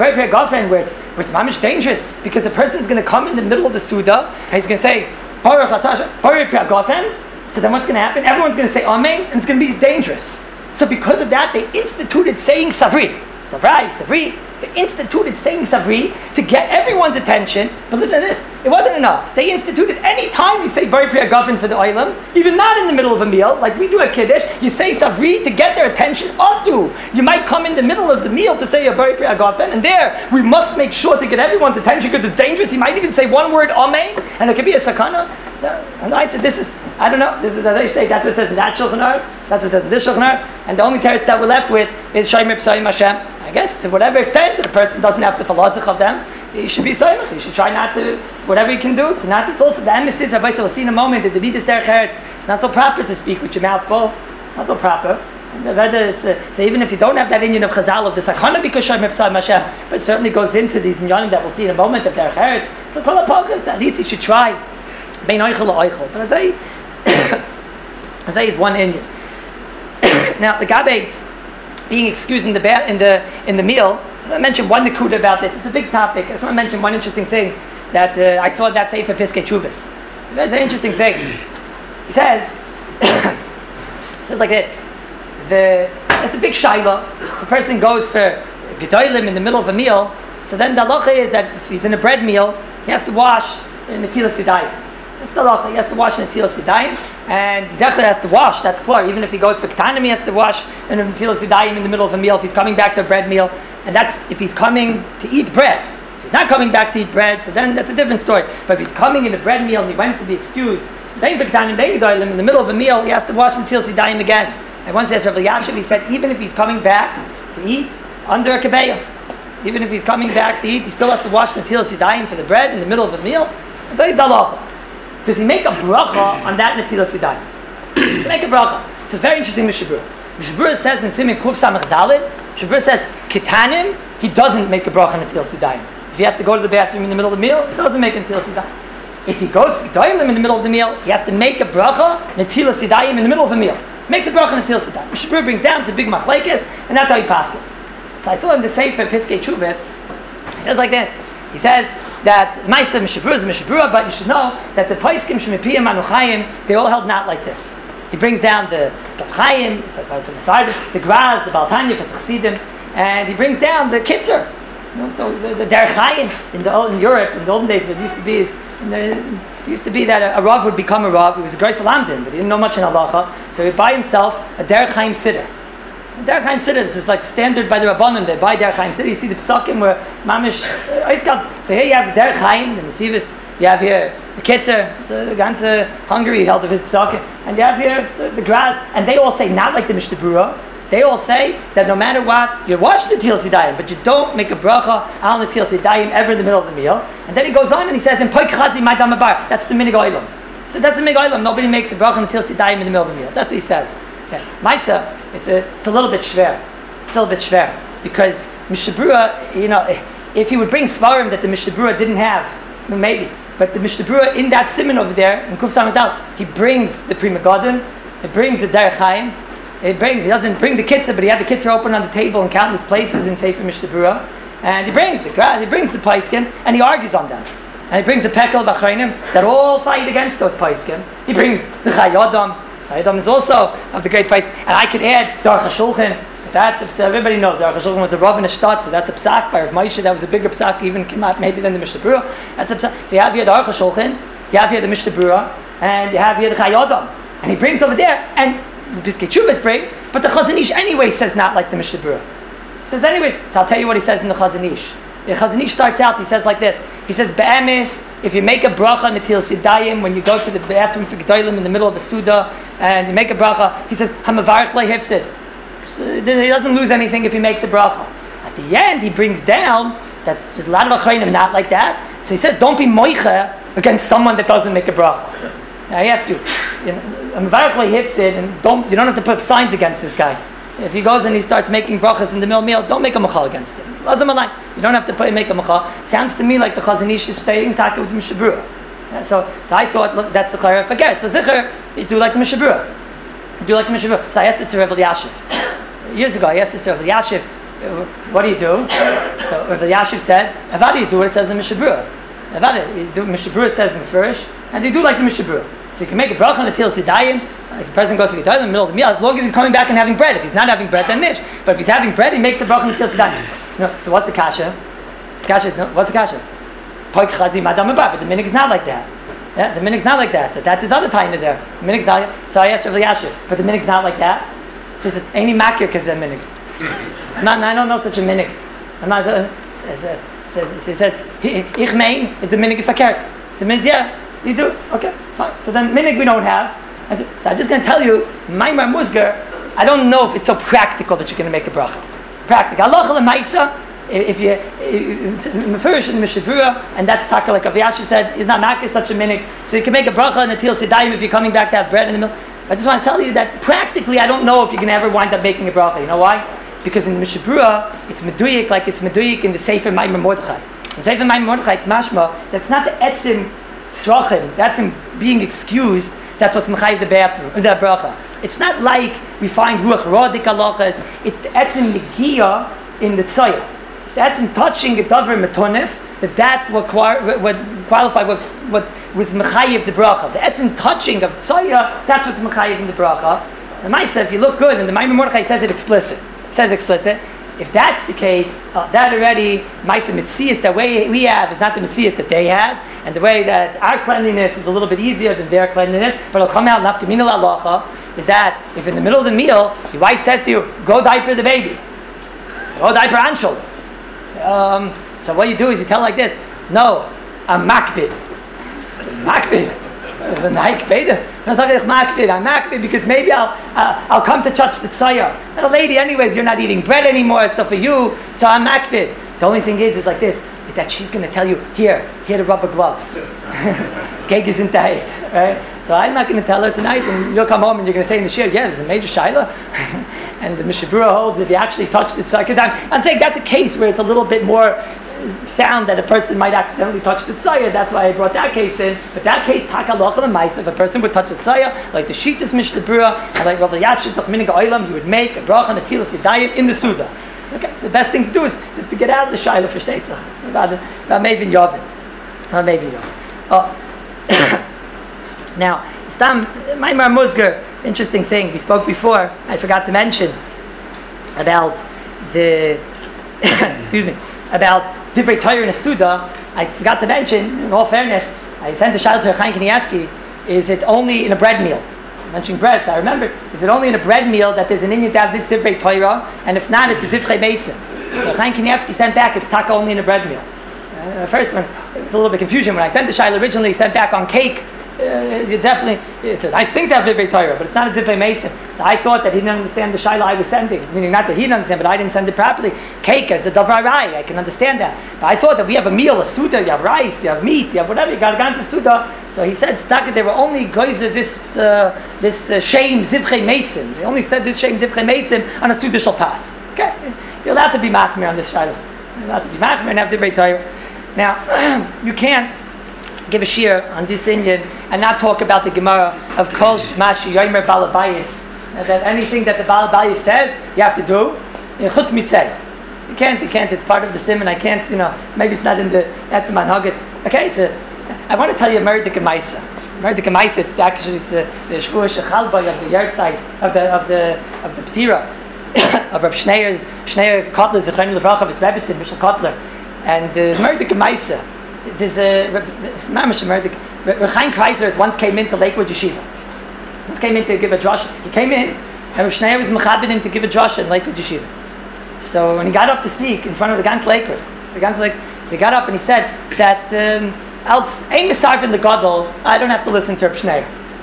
where it's mamish dangerous, because the person's going to come in the middle of the Suda, and he's going to say, Baruch Atah, Bori Pri HaGofen. So then what's going to happen? Everyone's going to say Amen, and it's going to be dangerous. So because of that, they instituted saying Savri. Savri. They instituted saying Savri to get everyone's attention. But listen to this. It wasn't enough. They instituted any time you say Bari Priya Gavin for the Oilam, even not in the middle of a meal, like we do at Kiddush, you say Savri to get their attention. Adu. You might come in the middle of the meal to say a Bari Priya Gavin, and there we must make sure to get everyone's attention because it's dangerous. You might even say one word Amen, and it could be a sakana. And I said, this is, I don't know, this is as I say, that's what it says in that Shulchan Aruch, that's what it says in this Shulchan Aruch, and the only teretz that we're left with is Shomer Psayim Hashem. I guess to whatever extent that a person doesn't have to philosoph of them, he should be Saimach. He should try not to, whatever he can do, to not, it's also the emphasis, Rabbi will see in a moment, that the Vidas Derech Eretz, it's not so proper to speak with your mouth full, it's not so proper. So even if you don't have that Indian of Chazal of the Sakana because Shomer Psayim Hashem, but it certainly goes into these inyanim that we'll see in a moment of Derech Eretz, so Kol HaPokas, at least he should try. Bein oichel oichel. But Azay is one Indian. Now the Gabe being excused in the meal. So I mentioned one nakuda about this. It's a big topic. I just want to mention one interesting thing that I saw that Sefer Piskei Teshuvos. That's an interesting thing. He says like this. It's a big shaila. If a person goes for gedolim in the middle of a meal, so then the halacha is that if he's in a bread meal, he has to wash in Netilas Yadayim. That's the halacha. He has to wash in Netilas Yadayim, and he definitely has to wash. That's clear. Even if he goes for Ketanim, he has to wash in Netilas Yadayim in the middle of a meal. If he's coming back to a bread meal, and that's if he's coming to eat bread. If he's not coming back to eat bread, so then that's a different story. But if he's coming in a bread meal and he went to be excused, in the middle of a meal, he has to wash in Netilas Yadayim again. And once says Rav Elyashiv, he said even if he's coming back to eat under a kabeya, even if he's coming back to eat, he still has to wash Netilas Yadayim for the bread in the middle of a meal. So he's the halacha. Does he make a bracha on that Netilas Yadayim? To make a bracha. It's a very interesting Mishabura. Mishabura says in Siman Kuf Samach Daled, Mishabura says, Ketanim, he doesn't make a bracha on Netilas Yadayim. If he has to go to the bathroom in the middle of the meal, he doesn't make a Netilas Yadayim. If he goes for Gedolim in the middle of the meal, he has to make a bracha Netilas Yadayim in the middle of the meal. Makes a bracha on Netilas Yadayim. Mishabura brings down to big machlekes, and that's how he paskins. So I saw in the Sefer Piskei Teshuvos, he says like this. He says that Ma'aseh Mishabura is Mishabura, but you should know that the Paiskim Shemipiyim Anuchayim, they all held not like this. He brings down the Gabchayim for the side, the Graz, the Baltanya for the Chassidim, and he brings down the Kitzer. So the Derech Chaim in Europe in the olden days, what used to be that a Rav would become a Rav. He was a Greis Lamdin, but he didn't know much in halacha, so he'd buy himself a Derech Chaim Siddur. Derech Chaim Siddur, this was like standard by the Rabbanim. They buy Derech Chaim Siddur. You see the psakim where Mamish. So here you have Derech Chaim, the Nesivis. You have here the Kitzer, so the ganze Hungary held of his psakim, and you have here the Graz, and they all say not like the Mishnah Berurah. They all say that no matter what, you wash the Teal Sidayim, but you don't make a bracha on the Teal Sidayim ever in the middle of the meal. And then he goes on and he says, "In Poik Chazi Madam Abar." That's the Minig Oilam. So that's the Minig Oilam. Nobody makes a bracha on the Teal Sidayim in the middle of the meal. That's what he says. Yeah. Maisa, it's a little bit shver. It's a little bit shver because Mishnah Berurah, if he would bring svarim that the Mishnah Berurah didn't have, maybe. But the Mishnah Berurah in that siman over there in Kuf Samedal, he brings the Pri Megadim, he brings the Derech Chaim. He doesn't bring the Kitzur, but he had the Kitzur open on the table in countless places in Sefer Mishnah Berurah. And he brings the Paiskim, and he argues on them. And he brings the Pekel Bachreinim that all fight against those Paiskim. He brings the Chayodam. Chayodam is also of the great Paiskim. And I could add Darach HaShulchan. That's everybody knows Darach HaShulchan was the Rav in the Shtat, so that's a psak by Rav Moshe. That was a bigger psak, even maybe than the Mishnah Berurah. That's a psak. So you have here the Darach HaShulchan, you have here the Mishnah Berurah, and you have here the Chayodam. And he brings over there, and the Piskei Teshuvos brings, but the Chazon Ish anyway says not like the Mishnah Berurah. He says anyways, so I'll tell you what he says in the Chazon Ish. The Chazon Ish starts out, he says like this. He says, Be'emes, if you make a bracha on the Teal Sidayim, when you go to the bathroom for Gedolim in the middle of the Suda, and you make a bracha, he says, Hamavarich le'hifsid. So he doesn't lose anything if he makes a bracha. At the end, he brings down, that's just a lot of Achreinim not like that. So he says, don't be moicha against someone that doesn't make a bracha. Now I ask you, and you don't have to put signs against this guy. If he goes and he starts making brachas in the middle meal, don't make a machal against him. You don't have to make a machal. Sounds to me like the Chazon Ish is staying taka with the Mishnah Berurah. Yeah, so I thought, look, that's the chayra. Forget it. So zicher, you do like the Mishnah Berurah. You do like the Mishnah Berurah. So I asked this to Rav Elyashiv. Years ago, I asked this to Rav Elyashiv. What do you do? So Rav Elyashiv said, Avada, you do what it says in Mishnah Berurah. Avada, you do Mishnah Berurah says in Furish, and you do like the Mishnah Berurah. So you can make a bracha on the Teal Sidayim. If a person goes to Gedolim in the middle of the meal, as long as he's coming back and having bread. If he's not having bread, then nish. But if he's having bread, he makes a bracha on the Teal Sidayim. No, so what's the kasha? What's the kasha? Poik Chazi Madam Abar. But the minig is not like that. Yeah, the minig's not like that. So that's his other time there. The minig's not. So I asked Rav Elyashiv, but the minig's not like that. So he said, "Any makir because a minig." I don't know such a minig. I'm not. So he says, "Ich mein is the minig verkehrt." The minig, yeah, you do. Okay, fine. So then minig we don't have. So I'm just going to tell you, Maimar Musgar, I don't know if it's so practical that you're going to make a bracha. Practical. Allah l'maisa, if you first in the Mishnah Berurah, and that's taka like Rav Elyashiv said, is not makir such a minig. So you can make a bracha in the Teal Sidayim if you're coming back to have bread in the middle. I just want to tell you that practically, I don't know if you're going to ever wind up making a bracha. You know why? Because in the Mishnah Berurah, it's meduyik like it's meduyik in the Sefer Maimar Mordechai. In Sefer Maimar Mordechai, it's mashma. That's not the etzim tzrachim. That's him being excused. That's what's mechayiv the bathroom, the bracha. It's not like we find ruach rodik halachas. It's the etzim negiya in the tzayah. It's the etzim touching a davar metonif. That's what qualified what was mechayiv the bracha. The etzim touching of tzayah. That's what's mechayiv in the bracha. The Maisa, if you look good, and the Maimar Mordechai says it explicit. It says explicit. If that's the case, that already, Maisa Mitzias, the way we have is not the Mitzias that they had, and the way that our cleanliness is a little bit easier than their cleanliness, but it'll come out, nafkamina la'alacha, is that if in the middle of the meal, your wife says to you, go diaper the baby, go diaper Anshul. So what you do is you tell like this, no, I'm makbid. Makbid. I'm makbid because maybe I'll come to touch the tzayah. And a lady, anyways, you're not eating bread anymore, so for you, so I'm makbid. The only thing is like this, is that she's going to tell you, here the rubber gloves. Geg is in tight, right? So I'm not going to tell her tonight, and you'll come home and you're going to say in the shir, yeah, there's a major shaila. And the Mishnah Berurah holds if you actually touch the tzayah, because I'm saying that's a case where it's a little bit more found that a person might accidentally touch the tzayah. That's why I brought that case in. But that case, taka lochel and mais, if a person would touch the tzayah, like the Shitas Mishnah Berurah, and like Rav Elyashiv Tzach Minig Oilam, you would make a bracha and a Teal Sidayim in the Suda. Okay, so the best thing to do is to get out of the Shaila for Shteitzach. Maybe Yovin. Now, Stam, Maimar Musgar, interesting thing, we spoke before, I forgot to mention about the, about Divrei Torah in a Suda. I forgot to mention, in all fairness, I sent a Shaila to Chaim Kanievsky, is it only in a bread meal? mentioning bread, so I remember, is it only in a bread meal that there's an Indian to have this Divrei Torah, and if not, it's a Zivchei Mesim. So Chaim Kanievsky sent back, it's taka only in a bread meal. The first one, it was a little bit confusion. When I sent the Shaila originally, sent back on cake, it's a nice thing to have Divrei Torah, but it's not a Divrei Mesim. So I thought that he didn't understand the Shaila I was sending, meaning not that he didn't understand, but I didn't send it properly. Cake is a Davar Rai, I can understand that. But I thought that we have a meal, a Suda, you have rice, you have meat, you have whatever, you got a ganze Suda. So he said, Staka, they were only geyser this shame Zivchei Mesim. They only said this shame Zivchei Mesim on a Suda shall pass. Okay? You're allowed to be machmir on this Shaila. You're allowed to be machmir and have Divrei Torah. Now, you can't give a shir on this Indian and not talk about the Gemara of Kol Mashi Yomer Balabayis, that anything that the Balabayis says, you have to do. Chutz mitzvah. You can't, it's part of the sim, and I can't, maybe it's not in the Etzman Haggis. Okay, I want to tell you a Meridik Maisa. Meridik Maisa, it's actually the Shvuah Shechalbay of the Yahrzeit, of the Ptira, of Reb Schneier Kotler, Zechrenu Levracha, of its Rebbetzin, Mishal Kotler. And Meridik Maisa, there's a Mamish Meridik. Reb Chaim Kreiser once came into Lakewood Yeshiva. Once came in to give a drush. He came in, and Reb Schneier was mechabed him to give a drush in Lakewood Yeshiva. So when he got up to speak in front of the Gans Lakewood, so he got up and he said that Ein Misarv in the Gadol, I don't have to listen to Reb Schneier.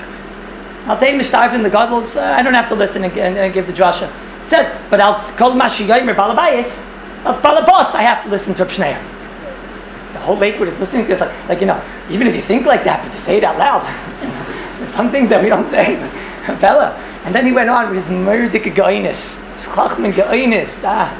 I'll take Misarv in the Gadol, so I don't have to listen and give the drasha. He said, but I'll call Mashi Yomer Balabayis. That's Balabas, I have to listen to Reb Schneier. The whole Lakewood is listening to this, like even if you think like that, but to say it out loud. There's some things that we don't say, but Bella. And then he went on with his Meridik Gainis, his Chachman Gainis.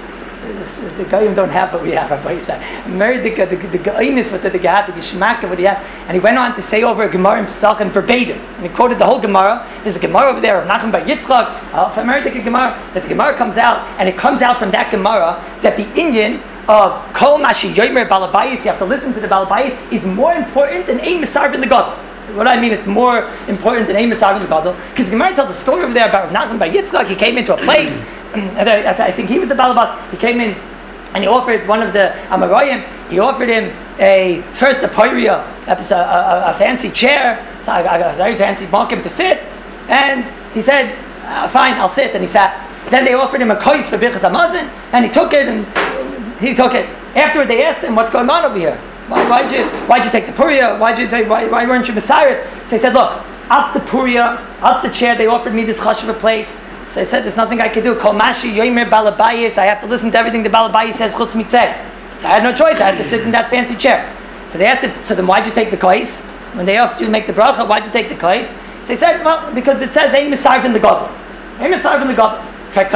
The Goyim don't have what we have, Rabbi Yisrael. Meridik, the Gainis, what the Gehad, the Geshmak, what he had. And he went on to say over a Gemara in Pesachim verbatim. And he quoted the whole Gemara. There's a Gemara over there of Nachum Bar Yitzchak, from Meridik Gemara, that the Gemara comes out, and it comes out from that Gemara that the Indian of Kol Mashi Yomer Balabayis, you have to listen to the Balabayis, is more important than Ein Misarv in the Gadol. What I mean, it's more important than Ein Misarv in the Gadol, because Gemara tells a story over there about Nachum Bar Yitzchak. He came into a place, and I think he was the Balabas. He came in, and he offered one of the Amarayim, he offered him a poiria, a fancy chair, so a very fancy market to sit, and he said, fine, I'll sit, and he sat. Then they offered him a kois for Birchas Hamazon, and he took it, and he took it. Afterward, they asked him, what's going on over here? Why'd you take the puria? Why weren't you Messiah? So he said, look, out's the puria, out's the chair, they offered me this chashuva place. So I said, there's nothing I can do. Kol Mashi Yomer Balabayis, I have to listen to everything the Balabayis says, chutz mitzeh. So I had no choice, I had to sit in that fancy chair. So they asked him, so then why'd you take the kois? When they asked you to make the bracha, why'd you take the kois? So he said, well, because it says, Ein Misarv in the Gadol. Ein Misarv in the Gadol. In fact,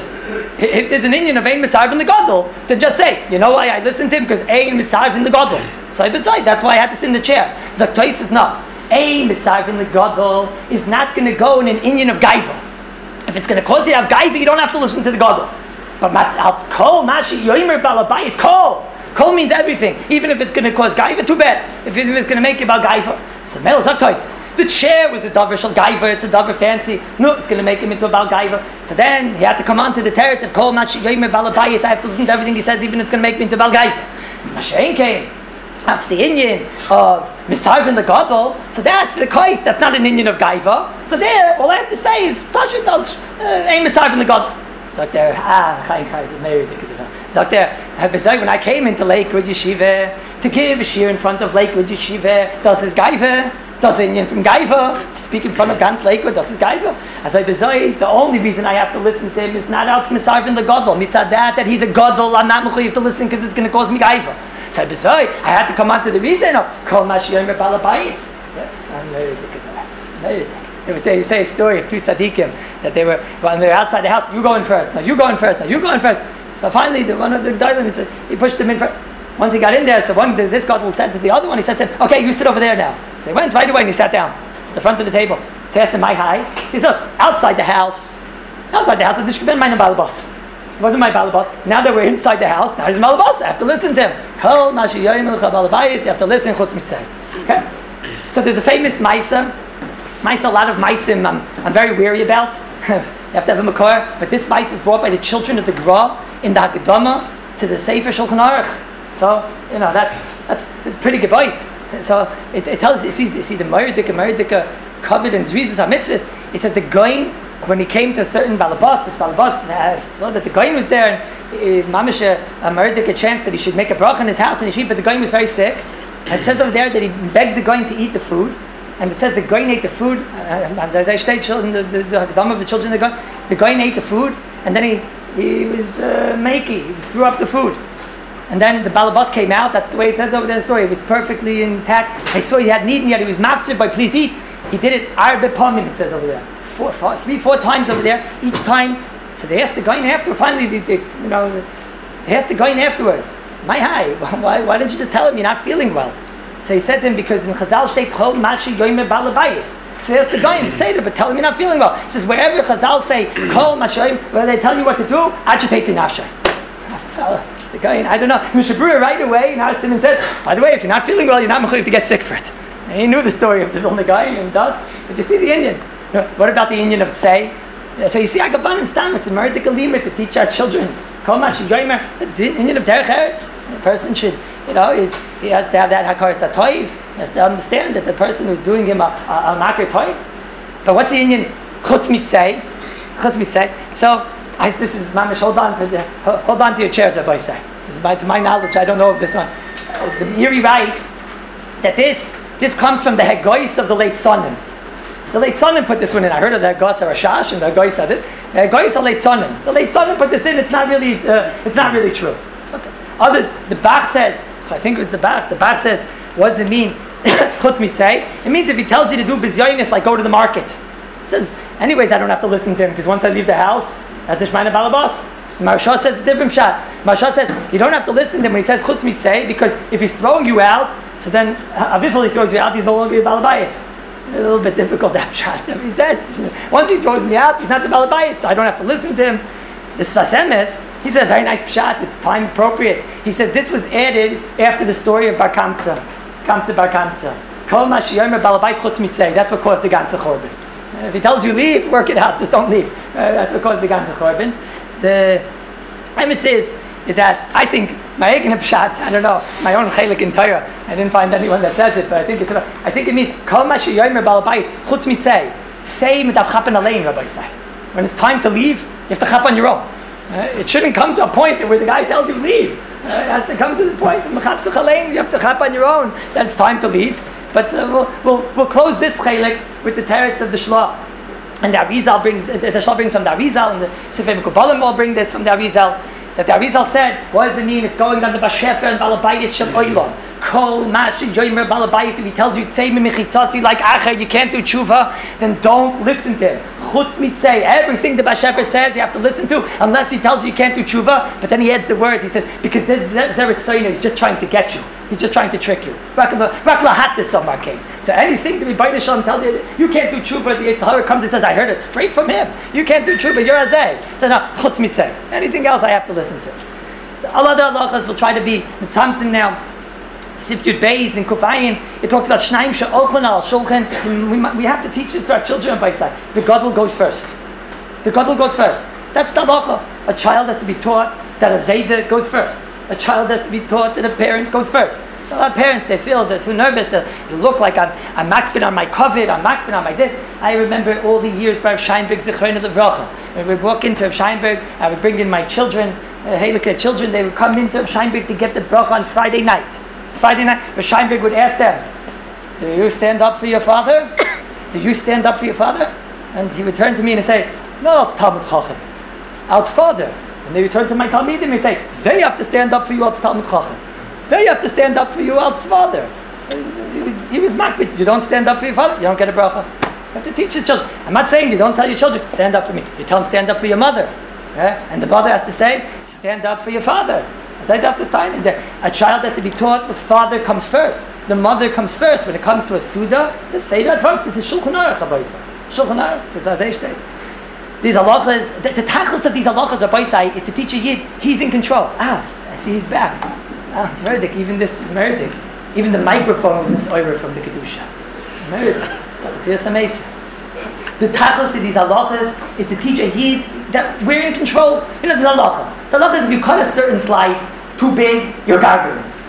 if there's an Indian of Ein Misarv in the Gadol, then just say, you know why I listened to him? Because Ein Misarv in the Gadol. So I said, that's why I had to sit in the chair. Zaktois is not. Ein Misarv in the Gadol is not going to go in an Indian of Gaiva. If it's going to cause you to have Gaiva, you don't have to listen to the Gadol. But Kol Mashi Yomer Balabayis, Kol. Kol means everything. Even if it's going to cause Gaiva, too bad. If it's going to make you about Gaiva. So Mel Zaktois. The chair was a davar shel gaiva, it's a davar fancy. No, it's going to make him into a bal gaiva. So then he had to come on to the teretz of Kol Mashi Yomer Balabayis. I have to listen to everything he says, even if it's going to make me into a bal gaiva. Mashain came. That's the Indian of Misarv in the Gadol. So that's the kois. That's not an Indian of gaiva. So there, all I have to say is Pashut Ein Misarv in the Gadol. So there, Chaim Kreiser married the Kedivah. So there, when I came into Lakewood Yeshiva to give a shir in front of Lakewood Yeshiva, das is gaiva. Das Indian from Gaiva, to speak in front of Gans Lakewood, das is Gaiva. As I bezoi, the only reason I have to listen to him is not out Misarv in the Gadol. Mitzad that he's a Gadol, I'm not mechuyev to listen because it's going to cause me Gaiva. So I bezoi, I had to come on to the reason of Kol Mashi Yomer Balabayis. I'm very thick of that. They would say a story of two tzaddikim that they were outside the house. You go in first. No, you go in first. No, you go in first. So finally, one of the dalim, he pushed him in front. Once he got in there, so this Gadol said to the other one, he said, okay, you sit over there now. So he went right away and he sat down at the front of the table. So he asked him, my hi. So he said, look, outside the house, this should be my balabas. It wasn't my balabas. Now that we're inside the house, now he's balabas. I have to listen to him. Kol Mashi Yomer Balabayis, you have to listen, chutz mitzeh. Okay? So there's a famous Maisa. A lot of Maisim I'm very weary about. You have to have a makor. But this Maisa is brought by the children of the Gra in the Haggadah to the Sefer Shulchan Aruch. So, that's pretty gebait. So it tells you see the Merdika covered in Zrizas HaMitzvahs. It said the Goyin, when he came to a certain Balabas, this Balabas saw that the Goyin was there, and Mamish Merdika chanced that he should make a bracha in his house and he should eat, but the Goyin was very sick. And it says over there that he begged the Goyin to eat the food. And it says the Goyin ate the food, and as I state, the Dam of the children of the Goyin ate the food, and then he was makey, he threw up the food. And then the Balabas came out, that's the way it says over there in the story, it was perfectly intact. I saw he hadn't eaten yet, he was mafzir by please eat. He did it arbe pamim, it says over there. 3-4 times over there, each time. So they asked the Goyin afterward, finally, they asked the Goyin afterward, my hi, why didn't you just tell him you're not feeling well? So he said to him, because in Chazal state Chol Machi Yoyme Balabayis. So he asked the Goyin, say it, but tell him you're not feeling well. He says, wherever Chazal say Chol Machi Yoyme, where they tell you what to do, agitates in nafshay. The Goyin, I don't know. Mishabura right away, now Simon says, by the way, if you're not feeling well, you're not mechuyev to get sick for it. And he knew the story of the Vilna Goyin, and does. But you see the Indian. What about the Indian of say? So you see, Agabanim Stam, it's a murdic limit to teach our children. Kol Machi Yoyme, the Indian of Derech Eretz. The person should, he has to have that hakaras hatoiv. He has to understand that the person who's doing him a makar toiv. But what's the Indian chutz mitzay? Chutz mitzay. So this is mamish. Hold on to your chairs, Rabbi say. This is to my knowledge. I don't know of this one. The Meiri writes that this comes from the Hegois of the late Sonim. The late Sonim put this one in. I heard of the Hegois Rashash, and the Hegois said it. The Hegois of late Sonim. The late Sonim put this in. It's not really true. Okay. Others, the Bach says. I think it was the Bach. The Bach says, what does it mean? Chutz mitzay. It means if he tells you to do bizyonis, like go to the market. He says, anyways, I don't have to listen to him because once I leave the house, that's the Shemaina Balabas. Maharsha says a different shot. Maharsha says you don't have to listen to him when he says chutz mitzay, because if he's throwing you out, so then avifel he throws you out, he's no longer a balabayis. A little bit difficult that shot. He says once he throws me out, he's not the balabayis, so I don't have to listen to him. The Sfas Emes, he said a very nice pshat. It's time appropriate. He said this was added after the story of Bar Kamsa. Bar Kamsa. Kol ma sheyomer balabayis chutz mitzay. That's what caused the ganze chorban. If he tells you leave, work it out. Just don't leave. That's what caused the ganze chorban. The emes is that I think my eigen pshat. I don't know my own chelik in Torah. I didn't find anyone that says it, but I think it means kol ma sheyomer balabayis chutz mitzay. Say mit avchapen alein, Rabbi say. When it's time to leave, you have to chap on your own. It shouldn't come to a point where the guy tells you leave. It has to come to the point of mechatzuch alein. You have to chap on your own that it's time to leave. But we'll close this chelik with the teretz of the Shlah. And the Arizal brings from the Arizal, and the Sifrei Mekubalim will bring this from the Arizal. That the Arizal said, what does it mean? It's going on the Bashefer and Balabayis Shel Oilam. Kol Mashi Yoimer Balabayis. If he tells you tzei mimichitzasi like Acher, you can't do tshuva, then don't listen to him. Chutz mitzay. Everything the Bashefer says, you have to listen to, unless he tells you you can't do tshuva. But then he adds the words. He says, because this Zeretz Soina is just trying to get you. He's just trying to trick you. Rakla hat this somewhere came. So anything the Rebbeinu Shalom tells you, you can't do tshuva, the Yitzhak comes and says, I heard it straight from him. You can't do tshuva, you're azay. So no, chutz mitzay. Anything else I have to listen to. All other halachas will try to be mitzamtzim now. Sif Yud Beis and Kufayin, it talks about Shnaim she'ochlin al shulchan. We have to teach this to our children by side. The gadol goes first. That's the halacha. A child has to be taught that a zayda goes first. A child has to be taught that a parent goes first. A lot of parents, they feel they're too nervous. They look like I'm makbid on my kovid, I'm makbid on my this. I remember all the years by Rav Scheinberg Zichron Levracha. When we walk into Rav Scheinberg, I would bring in my children. Hey, look at children. They would come into Rav Scheinberg to get the bracha on Friday night. Rav Scheinberg would ask them, do you stand up for your father? Do you stand up for your father? And he would turn to me and say, no, it's Talmud Chacham. It's father. And they would turn to my Talmidim and say, they have to stand up for you, else Talmud Chacham. They have to stand up for you, else father. He was makbid. You don't stand up for your father, you don't get a bracha. You have to teach his children. I'm not saying you don't tell your children, stand up for me. You tell them stand up for your mother. And the mother has to say, stand up for your father. A child has to be taught the father comes first. The mother comes first. When it comes to a Suda, just say that front. This is Shulchan Aruch, Shulchan Aruch, this is Azay. These halachas, the tachlis of these halachas, Rabbi Say, is to teach a Yid, he's in control. I see he's back. Merdik, even this Merdik. Even the microphone is this oira from the Kedusha. Merdik. It's amazing. The tachlis of these halachas is to teach a Yid that we're in control. There's halacha. The halacha is if you cut a certain slice too big, you're gargling.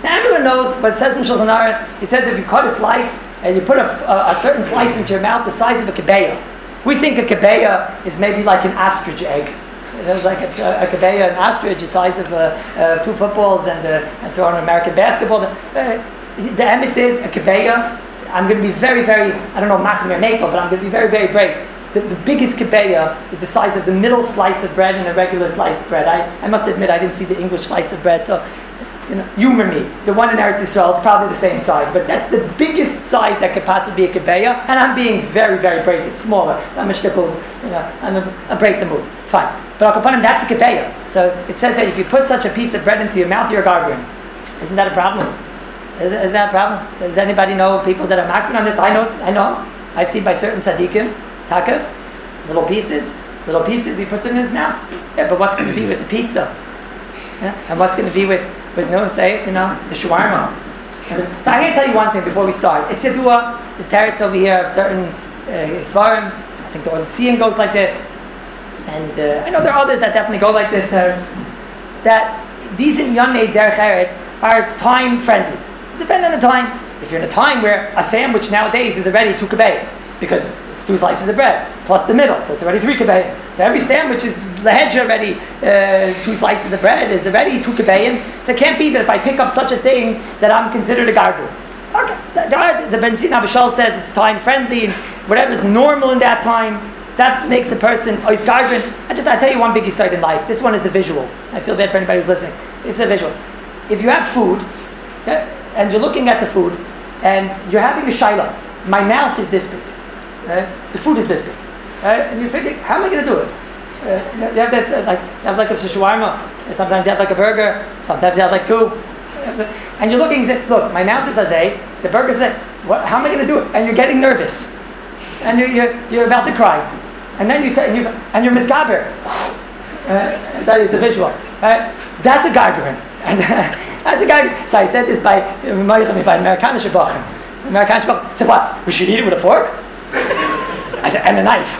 Now everyone knows what it says in Shulchan Aruch. It says if you cut a slice and you put a certain slice into your mouth the size of a kebeya. We think a kebeya is maybe like an ostrich egg. It was like a kebeya, an ostrich, the size of 2 footballs and throw an American basketball. The emes is a kebeya. I'm going to be very, very, I don't know, machmir makel, but I'm going to be very, very brave. The biggest kebeya is the size of the middle slice of bread in a regular slice of bread. I must admit I didn't see the English slice of bread, so humor me. The one in Eretz Yisrael is probably the same size, but that's the biggest size that could possibly be a kebeya, and I'm being very, very brave. It's smaller. I'm a shtickle, I'm a break the mood. Fine. But Akapanim, that's a kebeya. So it says that if you put such a piece of bread into your mouth, you're gargling. Isn't that a problem? Is that a problem? Does anybody know people that are makbid on this? I know. I've seen by certain tzaddikim, taka, little pieces, he puts it in his mouth. Yeah, but what's going to be with the pizza? Yeah? And what's going to be with the shawarma? So I'm going to tell you one thing before we start. It's Yadua, the teretz over here of certain svarim. I think the Oletzian goes like this. And I know there are others that definitely go like this teretz. That these inyanei derech eretz are time friendly. Depending on the time. If you're in a time where a sandwich nowadays is already 2 kebeya, because it's 2 slices of bread plus the middle, so it's already 3 kebeya. So every sandwich is lahedja already 2 slices of bread is already 2 kebeya. So it can't be that if I pick up such a thing that I'm considered a gargle. Okay, the Ben Sina Bishal says it's time friendly and whatever's normal in that time, that makes a person ois gargling. I tell you one big insight in life. This one is a visual. I feel bad for anybody who's listening. It's a visual. If you have food, and you're looking at the food, and you're having a shaila. My mouth is this big. The food is this big. And you're thinking, how am I going to do it? You have like a shawarma, and sometimes you have like a burger, sometimes you have like 2. And you're looking and say, look, my mouth is azay, the burger's there. How am I going to do it? And you're getting nervous. And you're about to cry. And then you're misgaber. That is a visual. That's a gargarin. That's a guy. So I said this by Amerikanische Bochen. Amerikanische Bochen said, what? We should eat it with a fork? I said, and a knife.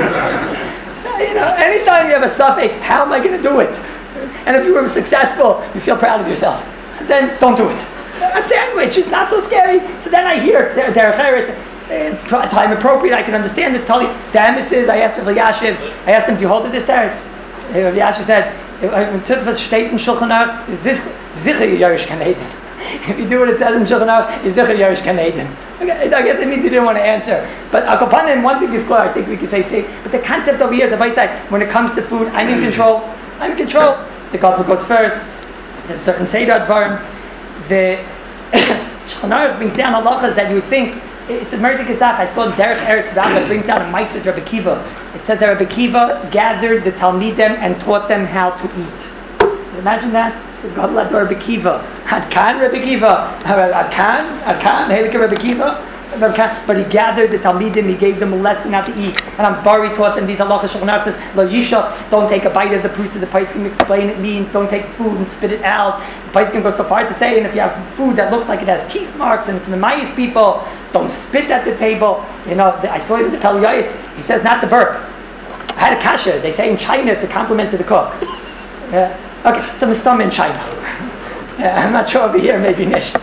Anytime you have a suffix, how am I going to do it? And if you were successful, you feel proud of yourself. So then, don't do it. A sandwich, it's not so scary. So then I hear derech eretz, time appropriate. I can understand it. Totally. The emesis, I asked Rav Yashiv. I asked him, do you hold it this teretz? Rav Yashiv said, if you do what it says in Shulchan Aruch, is Zichar Yerush Kaneden. I guess it means he didn't want to answer. But Akapanim, one thing is clear, I think we could say, but the concept over here is, if I say, when it comes to food, I'm in control. The Gadol goes first. There's a certain Seder Advarim. The Shulchan Aruch brings down halachas that you would think, it's a Merdik Izach. I saw Derech Eretz Rabbah brings down a Ma'aseh Rabbi Akiva. It says that Rabbi Akiva gathered the Talmidim and taught them how to eat. Imagine that. So God led Rabbi Akiva. Adkan Rabbi Akiva. Adkan. Helike Rabbi Akiva. But he gathered the Talmidim, he gave them a lesson how to eat. And Ambari taught them these halachas. Shulchan Aruch says, Lo yishach, don't take a bite of the prusa. The Paiskim explain it means don't take food and spit it out. The Paiskim goes so far to say, and if you have food that looks like it has teeth marks and it's Memayis people, don't spit at the table. I saw it in the Peli Yoetz. He says not to burp. I had a kasha. They say in China it's a compliment to the cook. Okay, so Mistam in China. I'm not sure over here, maybe nicht.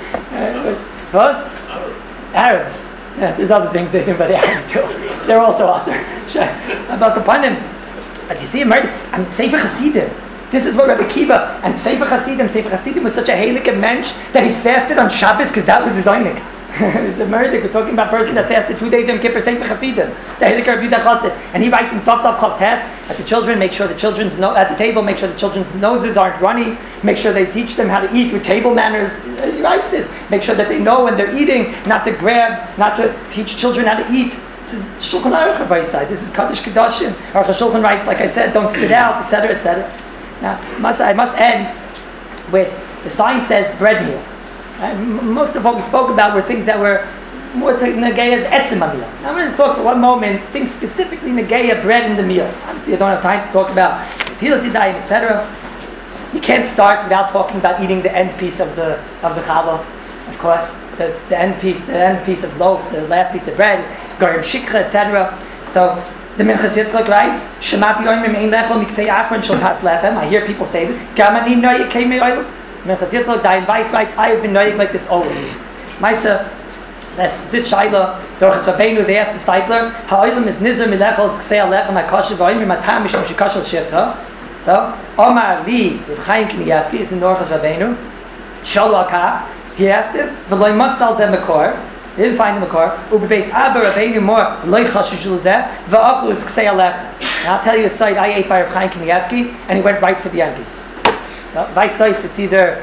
Was? Arabs. Yeah, there's other things they think about the Arabs too. They're also awesome. About the panim. But you see, I'm Sefer Hasidim. This is what Rabbi Akiva and Sefer Hasidim was such a heilige mensch that he fasted on Shabbos because that was his einig. It's a murder. We're talking about a person that fasted 2 days Yom Kippur, Sefer Hasidim, the heilige Rabbi Yehuda Chassid, and he writes in Tav Chav Tes at the children. Make sure the children's at the table. Make sure the children's noses aren't runny. Make sure they teach them how to eat with table manners. He writes this. Make sure that they know when they're eating not to grab, not to teach children how to eat. This is Shulchan Aruch by side. This is Kaddish Kedoshim. Aruch HaShulchan writes, like I said, don't spit out, etc., etc. Now, I must end with the sign says bread meal. Most of what we spoke about were things that were more to negaya etzem meal. I'm going to talk for one moment, things specifically negaya bread in the meal. Obviously, I don't have time to talk about tilas yadayim, etc. You can't start without talking about eating the end piece of the challah. Of course, the end piece of loaf, the last piece of bread, garim shikra, etc. So the Minchas Yitzchak writes, "Shemati oimim ein lechol miksei achron shel pas lechem." I hear people say this. Gamani noyekei me'oil. Minchas Yitzchak, Dayan Weiss writes, I have been noyig like this always. Maisa, that's this Shaila, Dorchas Rabbeinu, they asked the Steipler, Ha'olim is nizar milechol tzksei alechem ha'kasher v'oimim matam mishum shikashel shirta. So, Omar Li, Rav Chaim Kanievsky, is in Dorchas Rabbeinu, Shalu Akach, he asked him, V'loi matzal zeh mekor, he didn't find the mekor, U'bebeis Abba Rabbeinu mor, Loi chashishul zeh, V'achul is tzksei alechem. And I'll tell you a site I ate by Rav Chaim Kanievsky, and he went right for the Yankees. So, vice versa, it's either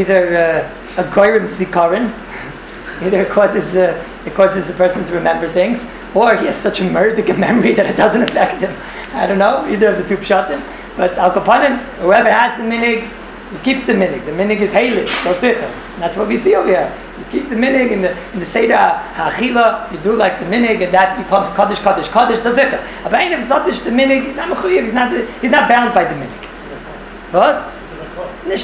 a goyim zikaron, either it causes a person to remember things, or he has such a murderous memory that it doesn't affect him. I don't know, either of the two pshatim. But al kapanim, whoever has the minig, he keeps the minig. The minig is heilig, dosicha. That's what we see over here. You keep the minig in the seder ha'achila. You do like the minig, and that becomes kaddish, dosicha. But ain't if sadish the minig, he's not bound by the minig. Was? The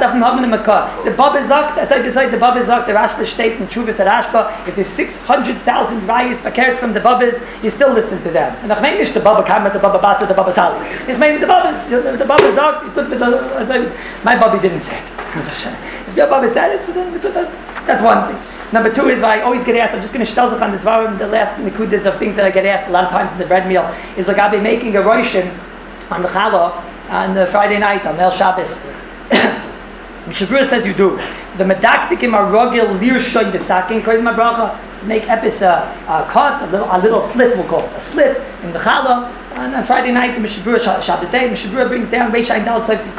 Baba sagt, as I decide the Baba sagt, the Rashba state in Chuvas at Rashba, if there's 600,000 rayas verkehrt from the Babas, you still listen to them. And I mean, the Baba Kamet, the Baba Basa, the Baba Sali. I mean, the Babas, the Baba sagt, my Baba didn't say it. If your Baba said it, so then that's one thing. Number two is, I always get asked, I'm just going to shtelzach on the Dvarim, the last Nikudas of things that I get asked a lot of times in the bread meal, is like I'll be making a Roshan on the Challah on the Friday night, on Mel Shabbos. Mishabura says you do. The medaktikim are rogil lirshoy besakin, according to my bracha, to make epis a cut, a little slit, we'll call it, a slit in the challah. And on Friday night, the Mishabura Shabbos day, Mishabura brings down Reish Ayin Dal Seifs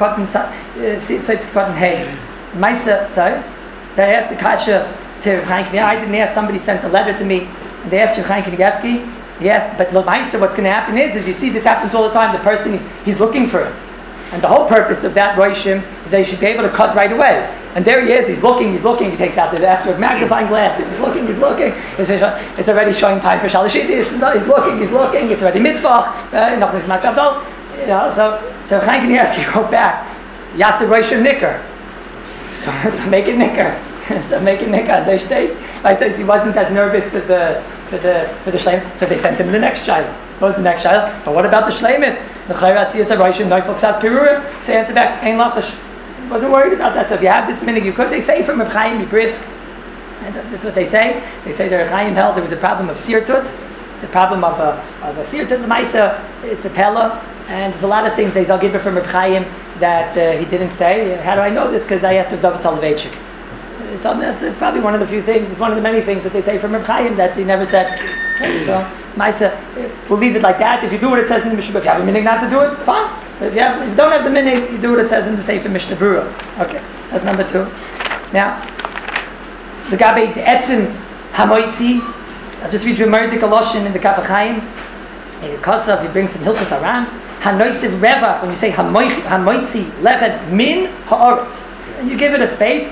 Cotton Hay. Maisa, sorry, they asked the kasha to Rav Chaim Kanievsky. I didn't ask, somebody sent a letter to me, and they asked Rav Chaim Kanievsky. He asked, but Maisa, what's going to happen is you see this happens all the time. The person he's looking for it. And the whole purpose of that Roshim is that he should be able to cut right away. And there he is, he's looking, he takes out the Esther magnifying glass, he's looking. It's already showing time for Shalashidis, he's looking, it's already mitvach, nothing from Makabdol. So Chaim Kanievsky wrote back, Yasser Roshim Nicker. So make it Nicker. So make it Nicker, as they state. Like he wasn't as nervous for the Shleim, so they sent him the next child. What was the next child? But what about the Shleimis? The Chayra Siyas HaRoshim, Neufel Ksas Perurim. So answer back, Ein Lachash. Wasn't worried about that. So if you have this minig, you could. They say from Reb Chaim, be brisk. And that's what they say. They say that Reb Chaim held there was a problem of sirtut. It's a problem of a sirtut l'maisa. It's a pella. And there's a lot of things they'll give it from Reb Chaim that he didn't say. How do I know this? Because I asked Reb David Soloveitchik. It's probably one of the few things, it's one of the many things that they say from Reb Chaim that he never said. Okay, so, Maisa, we'll leave it like that. If you do what it says in the Mishnah, if you have a minig not to do it, fine. But if you don't have the minig, you do what it says in the Sefer Mishnah Berurah. Okay, that's number two. Now, the Gabi, the Etzim Hamoitzi, I'll just read you a Merdik Aloshin in the Kaf HaChaim. Kotsav, he brings some Hilchas Aram. Hanoisiv Revach, when you say Hamoitzi, Lechet Min Ha'oretz. And you give it a space.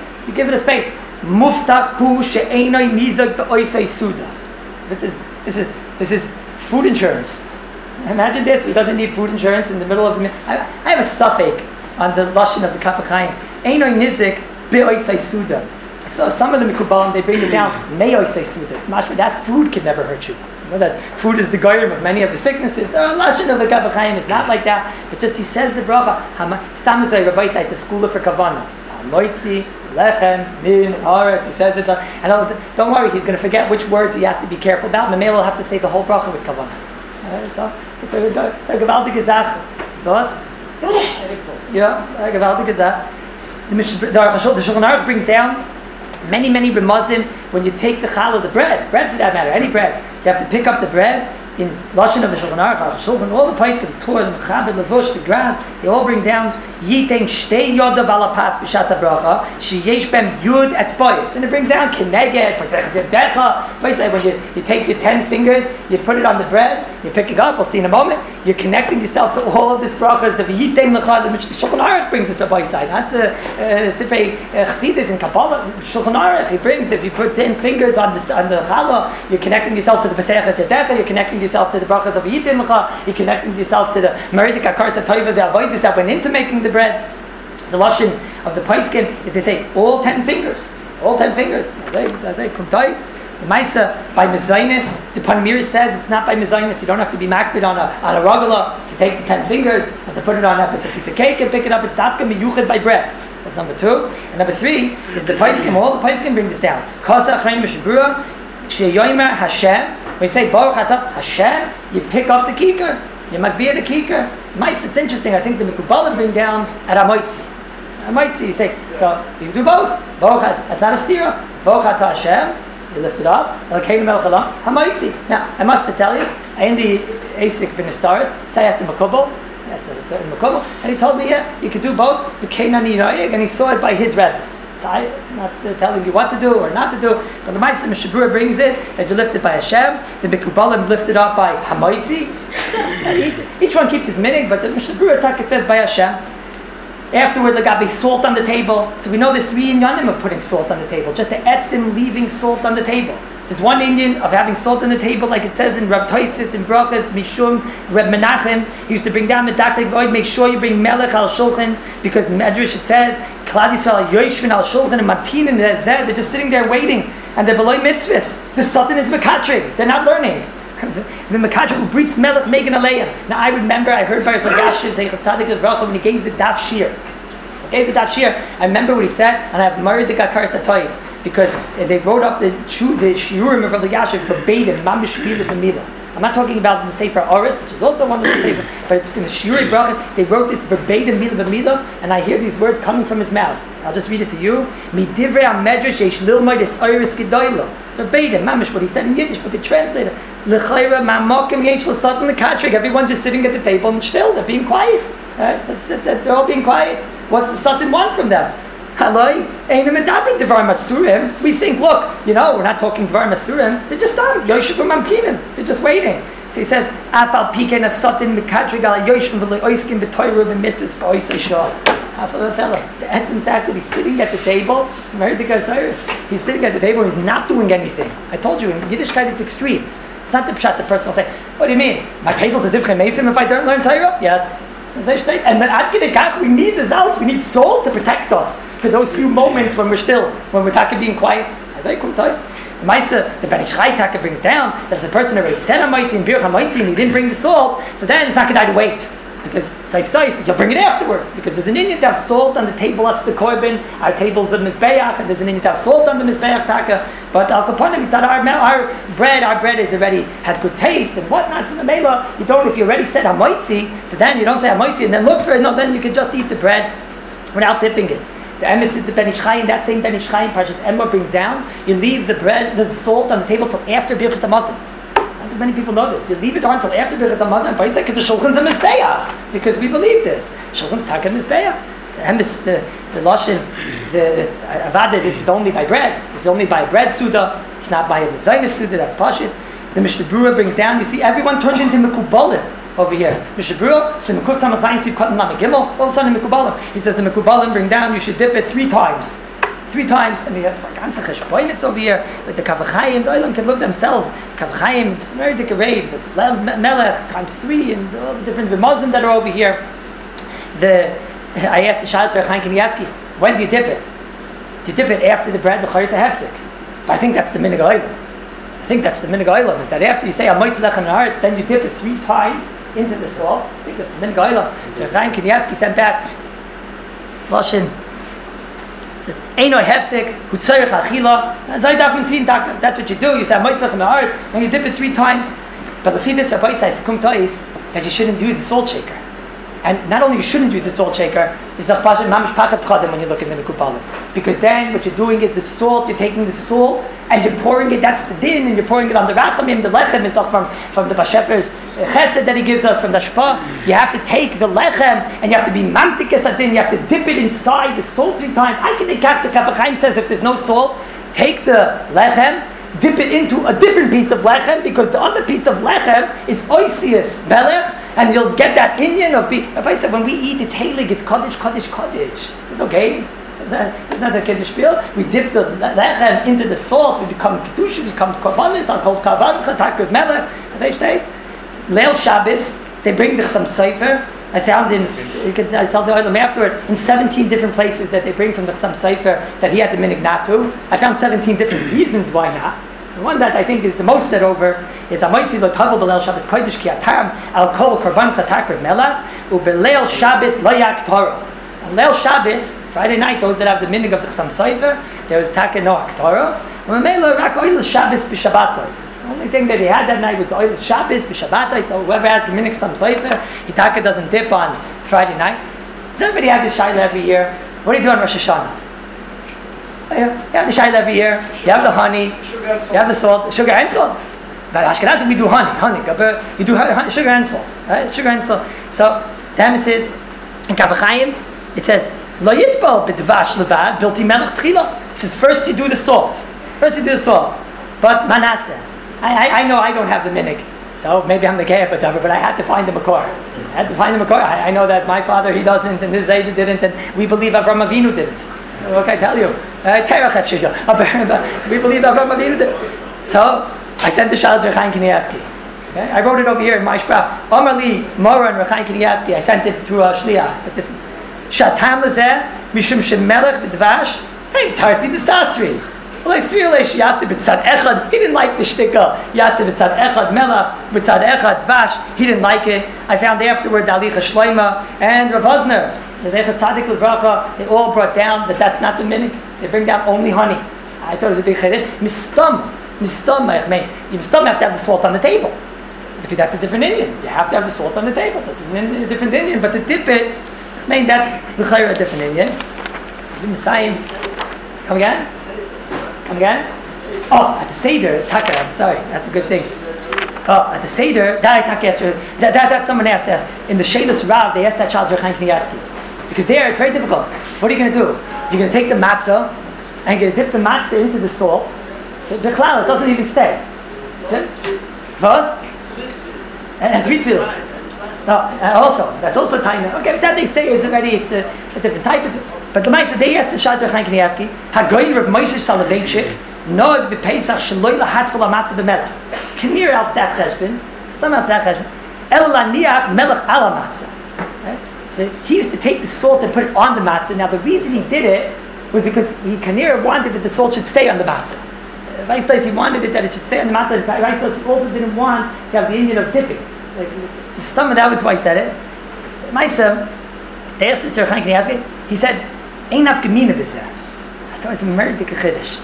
Muftach hu she'enoi mizog be'oisei suda. This is food insurance. Imagine this. He doesn't need food insurance in the middle of the. I have a suffix on the lashon of the Kaf HaChaim. Enoi nizik be'oisei suda. So some of the Mikubalim, they bring it down. Me'oisei suda. It's mashma that food can never hurt you. You know that food is the goyim of many of the sicknesses. The lashon of the Kaf HaChaim is not like that. But just he says the bracha. Stamazai Rabbi said it's a school for kavanah. Moitzi, lechem, min, haaretz. He says it, and don't worry, he's going to forget which words he has to be careful about. Mamela will have to say the whole bracha with kavanah. So it's a gewaltige Sache. Was? Yeah, a gewaltige Sache. The Shulchan Aruch brings down many remazim when you take the challah, the bread for that matter, any bread. You have to pick up the bread. In Lashon of the Shulchan Aruch, all the places, the Torah, the Mechaber, the Levush, the Graz, they all bring down Yitein Shtei Yodav Ala Pas B'Shas HaBracha Sheyesh Bem Yud Etzboyes, and it brings down Keneged, Pesach Zebdecha. When you take your 10 fingers, you put it on the bread, you pick it up. We'll see in a moment. You're connecting yourself to all of these brachas. The Yitein Lecha, which the Shulchan Aruch brings us by side, not the Sifrei Chassidus and Kabbalah. Shulchan Aruch he brings that if you put 10 fingers on the challah, you're connecting yourself to the Pesach Zebdecha. You're connecting yourself to the brachas of Yitim Lecha, you're connecting yourself to the Meridik HaKarsa Toiva, the Avoidus that went into making the bread. The Lashon of the Paiskim is they say all 10 fingers. All 10 fingers. That's a kumtais. The Maisa, by Mezainis, the Panmir says it's not by Mezainis. You don't have to be makbid on a ragala to take the 10 fingers and to put it on a piece of cake and pick it up. It's dafka miyuchid by bread. number 2. And number 3 is the Paiskim. All the Paiskim bring this down. Kasa Achrein Mishabura, Sheyoymer Hashem. When you say Baruch Atah Hashem, you pick up the kikar. You might be at the kikar. It's interesting. I think the Mekubalim bring down at Amoitzi. Amoitzi, you say, so you do both. Baruch Atah, that's not a stira. Baruch Atah Hashem, you lift it up. Elokeinu melech haolam, Hamoitzi. Now, I must tell you, in the Asik bin Stars, so I asked him a couple. Yes, a certain Makobel, and he told me, yeah, you could do both, the Kenani Noyeg, and he saw it by his rabbis. So I'm not telling you what to do or not to do, but the Ma'aseh Mishabura brings it, that you lift it by Hashem, the Mekubalim lift it up by Hamoitzi. Each one keeps his meaning, but the Mishabura Taka says by Hashem. Afterward, there got to be salt on the table. So we know there's 3 inyanim of putting salt on the table, just the etzim leaving salt on the table. There's one Indian of having salt on the table, like it says in Rab Toisus, in Brachas, Mishum, Reb Menachem. He used to bring down Medaklik Boyd, make sure you bring Melech al Shulchan, because in Medrash it says, Klal Yisrael Yoshvin al Shulchan and Matin and they're just sitting there waiting, and they're below mitzvahs. The Sultan is Mekatrig, they're not learning. The Mekatrig who breathes Melech Megan Aleim. Now I remember, I heard by Fagash, Zeichat Tzadik Avracha, when he gave the Daf Shir. I remember what he said, and I have married the Gakar Satoiv. Because they wrote up the shiurim of Rabbi Yashiv verbatim, mamish mila b'mila. I'm not talking about the Sefer Oris, which is also one of the Sefer, but it's in the shiurei brachas. They wrote this verbatim mila b'mila, and I hear these words coming from his mouth. I'll just read it to you. Midivrei hamedrash yesh lilmod es oris gedoylo. Verbatim, mamish, what he said in Yiddish, but they translated. L'chayra ma'mokim yesh l'satan l'katrik. Everyone's just sitting at the table and still, they're being quiet. They're all being quiet. What's the Satan want from them? We think, look, we're not talking Dvar Masurim. They're just done. Yoshivim Mamtinim. They're just waiting. So he says, Afal Pikein Asatin Mikadrig Ala Yoshivim V'le Oiskim B'toyru B'mitzvahs B'oisei Shor. Afal Fella. That's in fact that he's sitting at the table. Married the Gazairis. He's sitting at the table. He's not doing anything. I told you in Yiddishkeit it's extremes. It's not the pshat. The person will say, "What do you mean? My table's a Zivchei Mesim if I don't learn Torah?" Yes. And we need the zalz, we need salt to protect us for those few moments when we're talking being quiet. The Ben Ish Chai Taka brings down that if the person already said a mitzvah in Bir HaMitzvah and he didn't bring the salt, so then it's not going to wait. Because saif, you'll bring it afterward. Because there's an Indian to have salt on the table, that's the korban. Our table's a mizbeach, and there's an Indian to have salt on the mizbeach taka. But al kaponim, it's our bread is already has good taste and whatnot. In the mela, you don't. If you already said hamoitzi, so then you don't say hamoitzi and then look for it. No, then you can just eat the bread without dipping it. The emes is the Ben Ish Chai, and that same Ben Ish Chai, Parshas Emor brings down. You leave the salt on the table till after Birchas Hamazon. Many people know this. You leave it on until after Birchas Hamazon and Paisek because the Shulchan's a Mizbeach. Because we believe this. Shulchan's Taka Mizbeach. The Lashon, the Avada, this is only by bread. This is only by bread Suda. It's not by a Mezainis Suda, that's Pashit. The Mishnah Berurah brings down, you see, everyone turned into Mekubalim over here. Mishnah Berurah, so Mekut Samach Zayin Siv Katan Lamed Gimel, all of a sudden Mekubalim. He says the Mekubalim bring down, you should dip it 3 times. 3 times, and we have like Ansa Cheshboinus over here, like the Kavachayim, the Olam can look themselves. Kavachayim, it's very decorated, it's Melech times 3, and all the different Bimazim that are over here. I asked the Shalit Rechaim Kimiyaski, when do you dip it? Do you dip it after the bread, the Charitza Hefsik? But I think that's the Minig Olam. Is that after you say Amoitz Lechem Haaretz, then you dip it 3 times into the salt. I think that's the Minig Olam. So Rechaim Kimiyaski sent back Lashon. Says, Eino hefsek, hu tzarech achila, that's what you do. You say, Amoitz Lechem Haaretz, and you dip it 3 times. But the Chidus Rabbi says, that you shouldn't use the salt shaker. And not only you shouldn't use the salt shaker, it's mamish pachet pchadim when you look in the Mekubalim. Because then what you're doing is the salt, you're taking the salt and you're pouring it, that's the din, and you're pouring it on the rachamim. The lechem is not from the Vashefer's chesed that he gives us, from the shpa. You have to take the lechem and you have to be mamtikas adin, you have to dip it inside the salt 3 times. I can take the Kavachaim says if there's no salt, take the lechem, dip it into a different piece of lechem, because the other piece of lechem is oisius melech, and you'll get that inyan of If I said when we eat, it's halig, it's kaddish. There's no games. It's not a kiddush spiel. We dip the lechem into the salt, we become kedusha, we become korbanis, are called karban chatak with melech. As I say, Leil Shabbos, they bring some sefer. I found I tell the Olam afterward, in 17 different places that they bring from the Chassam Sefer that he had the minig not to. I found 17 different reasons why not. The one that I think is the most said over is Amoitzi lo tavel b'leil Shabbos kodesh ki atam al kol korban chatak rev melach u'b'leil Shabbos lo yak Torah. On Leil Shabbos, Friday night, those that have the minig of the Chassam Sofer, there was Taka no Haktorah. Mamela rak oil Shabbos b'Shabbatoi. The only thing that he had that night was the oil Shabbos b'Shabbatoi. So whoever has the minig Chassam Sofer, he Taka doesn't dip on Friday night. Does everybody have this shayla every year? What do you do on Rosh Hashanah? You have the shayla every year. You have the honey. You have the salt, sugar and salt. By Ashkenazi we do honey. You do sugar and salt, right? Sugar and salt. So the Hamas says in Kavachayim, it says Lo yitbal b'dvash levad bilti melech tchila. It says first you do the salt. But Manasseh, I know I don't have the minig, so maybe I'm the gay but I had to find the makor. I know that my father he doesn't, and his Zayda didn't, and we believe Avraham Avinu didn't. What can I tell you? We believe Avraham Avinu did. So I sent the Shal to Rechaim Kanievsky. Okay? I wrote it over here in my Shprach. Omar Li, Mora and Rechaim Kanievsky. I sent it through a Shliach, but this is Shatam Lezeh, Mishum Shemelech B'Dvash, hey, Tarti de Sasri. He didn't like the shtika. Yasib b'tzad echad melach, b'tzad echad dvash. He didn't like it. I found afterward Dalicha Shleima and Rav Osner, Zechat Tzadik L'Vracha. They all brought down that that's not the minig. They bring down only honey. I thought it was a big chiddush. Mistam, you mistam have to have the salt on the table because that's a different Indian. You have to have the salt on the table. This is a different Indian, but to dip it, that's the a different Indian. Come again. Oh, at the Seder, Taka, I'm sorry, that's a good thing. Oh, at the Seder, that's someone asked. In the Sheilus Rav, they asked that child, Rechaim Kanievsky. Because there, it's very difficult. What are you going to do? You're going to take the matzah, and you're going to dip the matzah into the salt. The cloud, it doesn't even stay. What? And three tefillos. No, that's also tiny. Okay, but that they say is already, it's a different type. But the Maisa, they asked the Shad Rechaim Kanievsky, Hagoyin Rav Moshe Soloveitchik, Noag b'Pesach Shaloi Lahatful HaMatzah b'Melech. Kinir else that cheshbon, some else that cheshbon, El Laniach Melech Al HaMatzah. So he used to take the salt and put it on the matzah. Now the reason he did it was because Kinir wanted that the salt should stay on the matzah. He wanted it that it should stay on the matzah. He also didn't want to have the Indian of dipping. Like, some of that was why he said it. Maisa, they asked Mr. Rechaim Kanievsky, he said, Ein afgemina b'zeh. I thought it was a murdik chiddush.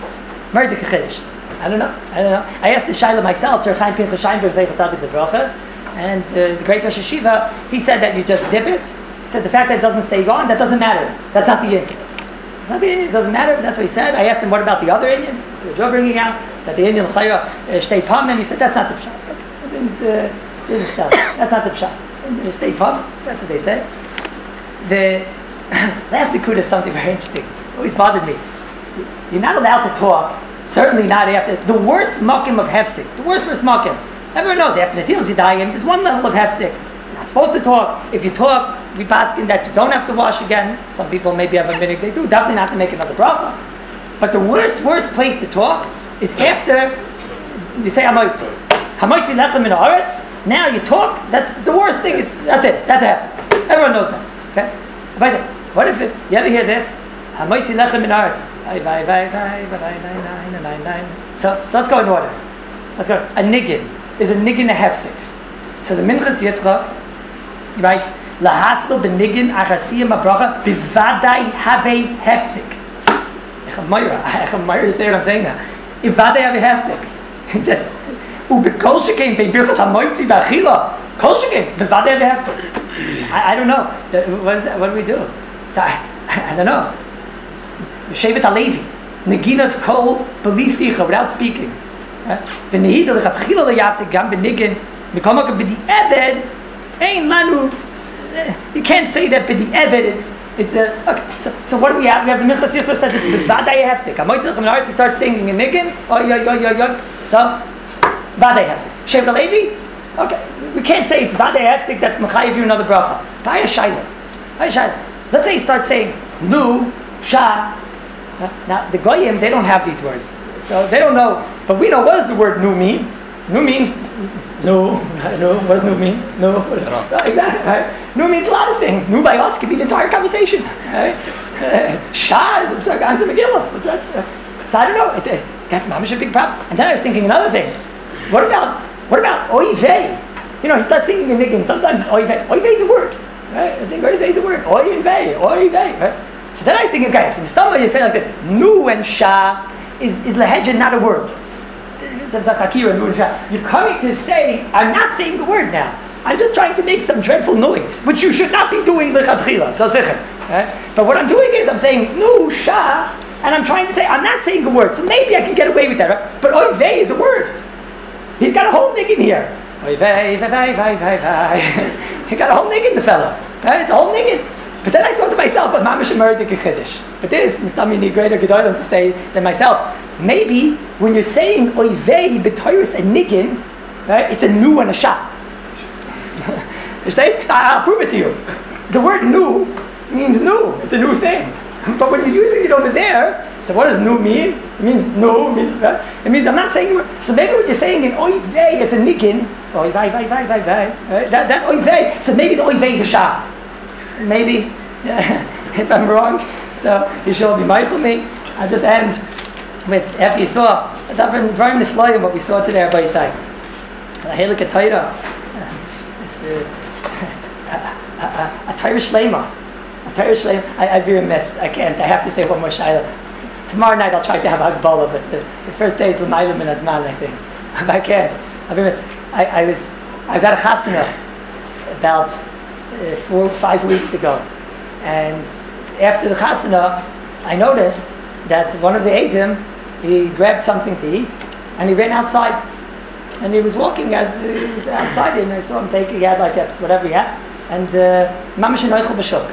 I don't know. I asked the Shaila myself, to Rechaim Pinchas Sheinberg, Zechat Tzadik L'Vracha, and the great Rosh Hashiva, he said that you just dip it. He said the fact that it doesn't stay on, that doesn't matter. That's not the Indian. It doesn't matter. That's what he said. I asked him, what about the other Indian? You're bringing out that the Indian Chayra shtei pam, and he said that's not the pshat. That's not the pshat. Shtei pam. That's what they said. The last Likud is something very interesting. It always bothered me. You're not allowed to talk. Certainly not after the worst makim of hefsek. The worst makim. Everyone knows after the Netilas Yadayim, there's one level of hefsek. You're not supposed to talk. If you talk, we pass in that you don't have to wash again. Some people maybe have a minute. They do. Definitely not to make another bracha. But the worst place to talk is after you say Hamoitzi. Hamoitzi lechem min haaretz. Now you talk. That's the worst thing. That's it. That's a hefsek. Everyone knows that. Okay. If I say, what if it, you ever hear this? Hamoitzi lechem min haaretz. So let's go in order. Let's go. A niggin is a niggin a hefsek. So the Minchas Yitzchak, he writes, Lahatzlo b'niggin achasiyam abracha b'vadai have hefsek. Echem you say what I'm saying now. Ivadai have hefsek. He says, Ubekol shekein be'birchas hamoitzi b'achila. Kol shekein b'vadai have hefsek. I don't know. What do we do? So I don't know. Shevet Alevi, Neginas Kol Belisicha, without speaking. V'nehida lechatchila leyafsek gam b'niggin mikomaka b'di eved ein lanu. You can't say that b'di eved. It's a okay. So what do we have? We have the Minchas Yisrael says it's b'vadai hefsek. Hamoitzi lechem min haaretz. He starts singing a niggin. So v'adai hefsek. Shevet Alevi. Okay, we can't say it's v'adai hefsek. That's mechayev you another bracha. B'aya shayla. Let's say he starts saying nu sha. Now the goyim, they don't have these words, so they don't know. But we know, what does the word nu mean? Nu means no. What does nu mean? No. Exactly. Right? Nu means a lot of things. Nu by us could be the entire conversation. Right? Shah is a Megillah. So I don't know. That's mamish a big problem. And then I was thinking another thing. What about oivei? You know, he starts singing in niggin. Sometimes it's oivei. Oivei is a word. Right? I think oy vey is a word. Oy and vey. Right? So then I was thinking, okay, so the stomach you say like this: nu and sha is lehedja, not a word. You're coming to say, I'm not saying the word now. I'm just trying to make some dreadful noise, which you should not be doing lechatchila. Right? But what I'm doing is I'm saying nu sha, and I'm trying to say I'm not saying the word. So maybe I can get away with that. Right? But oy vey is a word. He's got a whole nig in here. Oy vey, vey, vey, vey, vey. He got a whole nig in the fellow. Right? It's a whole nig in. But then I thought to myself, but mamish emerdik chiddush. But this, Mistami need greater gedolim to say than myself. Maybe when you're saying oy vey b'toyrus and nigin, right? It's a nu and a sha. I'll prove it to you. The word nu means new. It's a new thing. But when you're using it over there, so what does nu mean? It means no. It means I'm not saying the word. So maybe when you're saying in oy vey, it's a nigin. Oy vey, vey, vey, vey, vey. Right? That oy vey. So maybe the oy vey is a sha. Maybe. Yeah. If I'm wrong, so you should be mindful me. I'll just end with, after you saw very niflayim what we saw today, everybody say a helik a Torah, a Torah shlema, I'd be remiss. I have to say one more shayla. Tomorrow night I'll try to have Hagbalah, but the first day is l'maylam and azman, I think. I can't. I'll be remiss. I was at a chasana about 4 or 5 weeks ago, and after the chasana I noticed that one of the Eidim, he grabbed something to eat, and he ran outside. And he was walking as he was outside, and I saw him take, he had like whatever he had, and Mamash Noichel B'Shuk.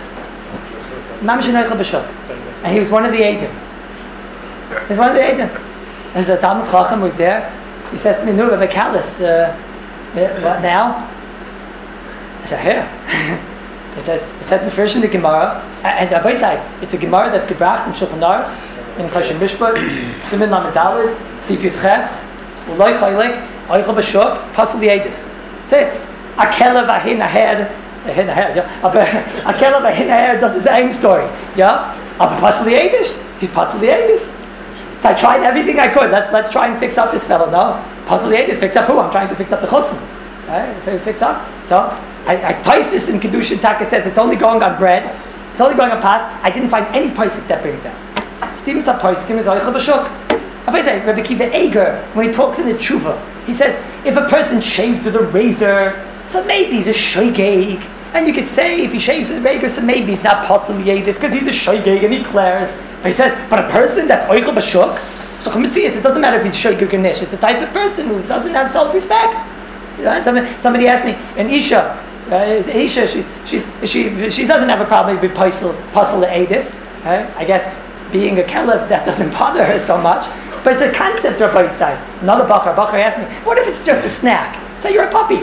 And he was one of the Eidim. He's one of the Eidim. There's a Talmud Chacham who was there. He says to me, no, Rabbi Kallis, what now? I said, here. It says me first in the Gemara, and Rabbi said, it's a Gemara that's gebracht in Shulchan Aruch, in Choshen Mishpat, Siman Lamed Sif Yud Ches, Sloi Chaylik, Oichel B'Shuk, Pasal Yedis. Say, Akela Vahin Aher, Akela Vahin Aher, das ist ein Story, yeah? Aber Pasal Yedis, he's Pasal Yedis. So I tried everything I could. Let's try and fix up this fellow. No, Pasal Yedis, fix up who? I'm trying to fix up the Chusn. Right? Fix up. So I Taisis in Kedushin Taka said it's only going on bread. It's only going on pas. I didn't find any paisik that brings down. Stimus HaPaiskim is Oichel B'Shuk. Rabbi say, Rabbi Kiva Eger, when he talks in the Tshuva, he says, if a person shaves with a razor, so maybe he's a shoygeg. And you could say, if he shaves with a razor, so maybe he's not possibly Yedis, because he's a shoygeg and he declares. But he says, but a person that's Oichel B'Shuk, so it doesn't matter if he's shoygeg or nish. It's a type of person who doesn't have self-respect. Somebody asked me, an Isha, Isha, she doesn't have a problem with Pasal Eidis. I guess being a Kelef, that doesn't bother her so much. But it's a concept, Rabbi side. Another Bachar asked me, what if it's just a snack? So you're a puppy.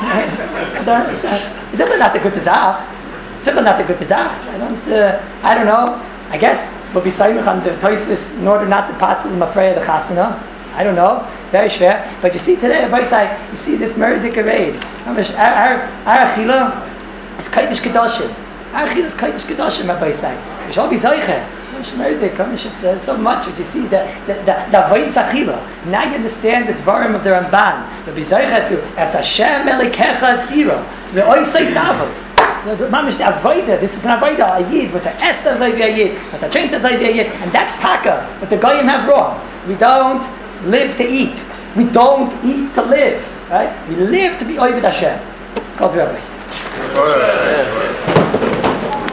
Is it not a good zach? Is it not a good zach? I don't know. I guess we'll be saying on the Toysvis in order not to pass the Mafreya the Chasana. I don't know. Very schwer. But you see today, Rabbi side, you see this murder raid. Our Achila is Kaidish Kedoshim. Our Achila is Kaidish Kedoshim, Rabbi side. We shall be Zayche. There's so much what you see, the Avodas Achila. Now you understand the Dvarim of the Ramban. The Bizaycha to as Hashem Elikecha Tzira. The Oisei Savo. The Mamish the Avodah. This is an Avodah. A Yid was a Esther Zayvi a Yid. Was a Trenta Zayvi a Yid. And that's Taka. But the Goyim have wrong. We don't live to eat. We don't eat to live. Right? We live to be Oived Hashem. God bless.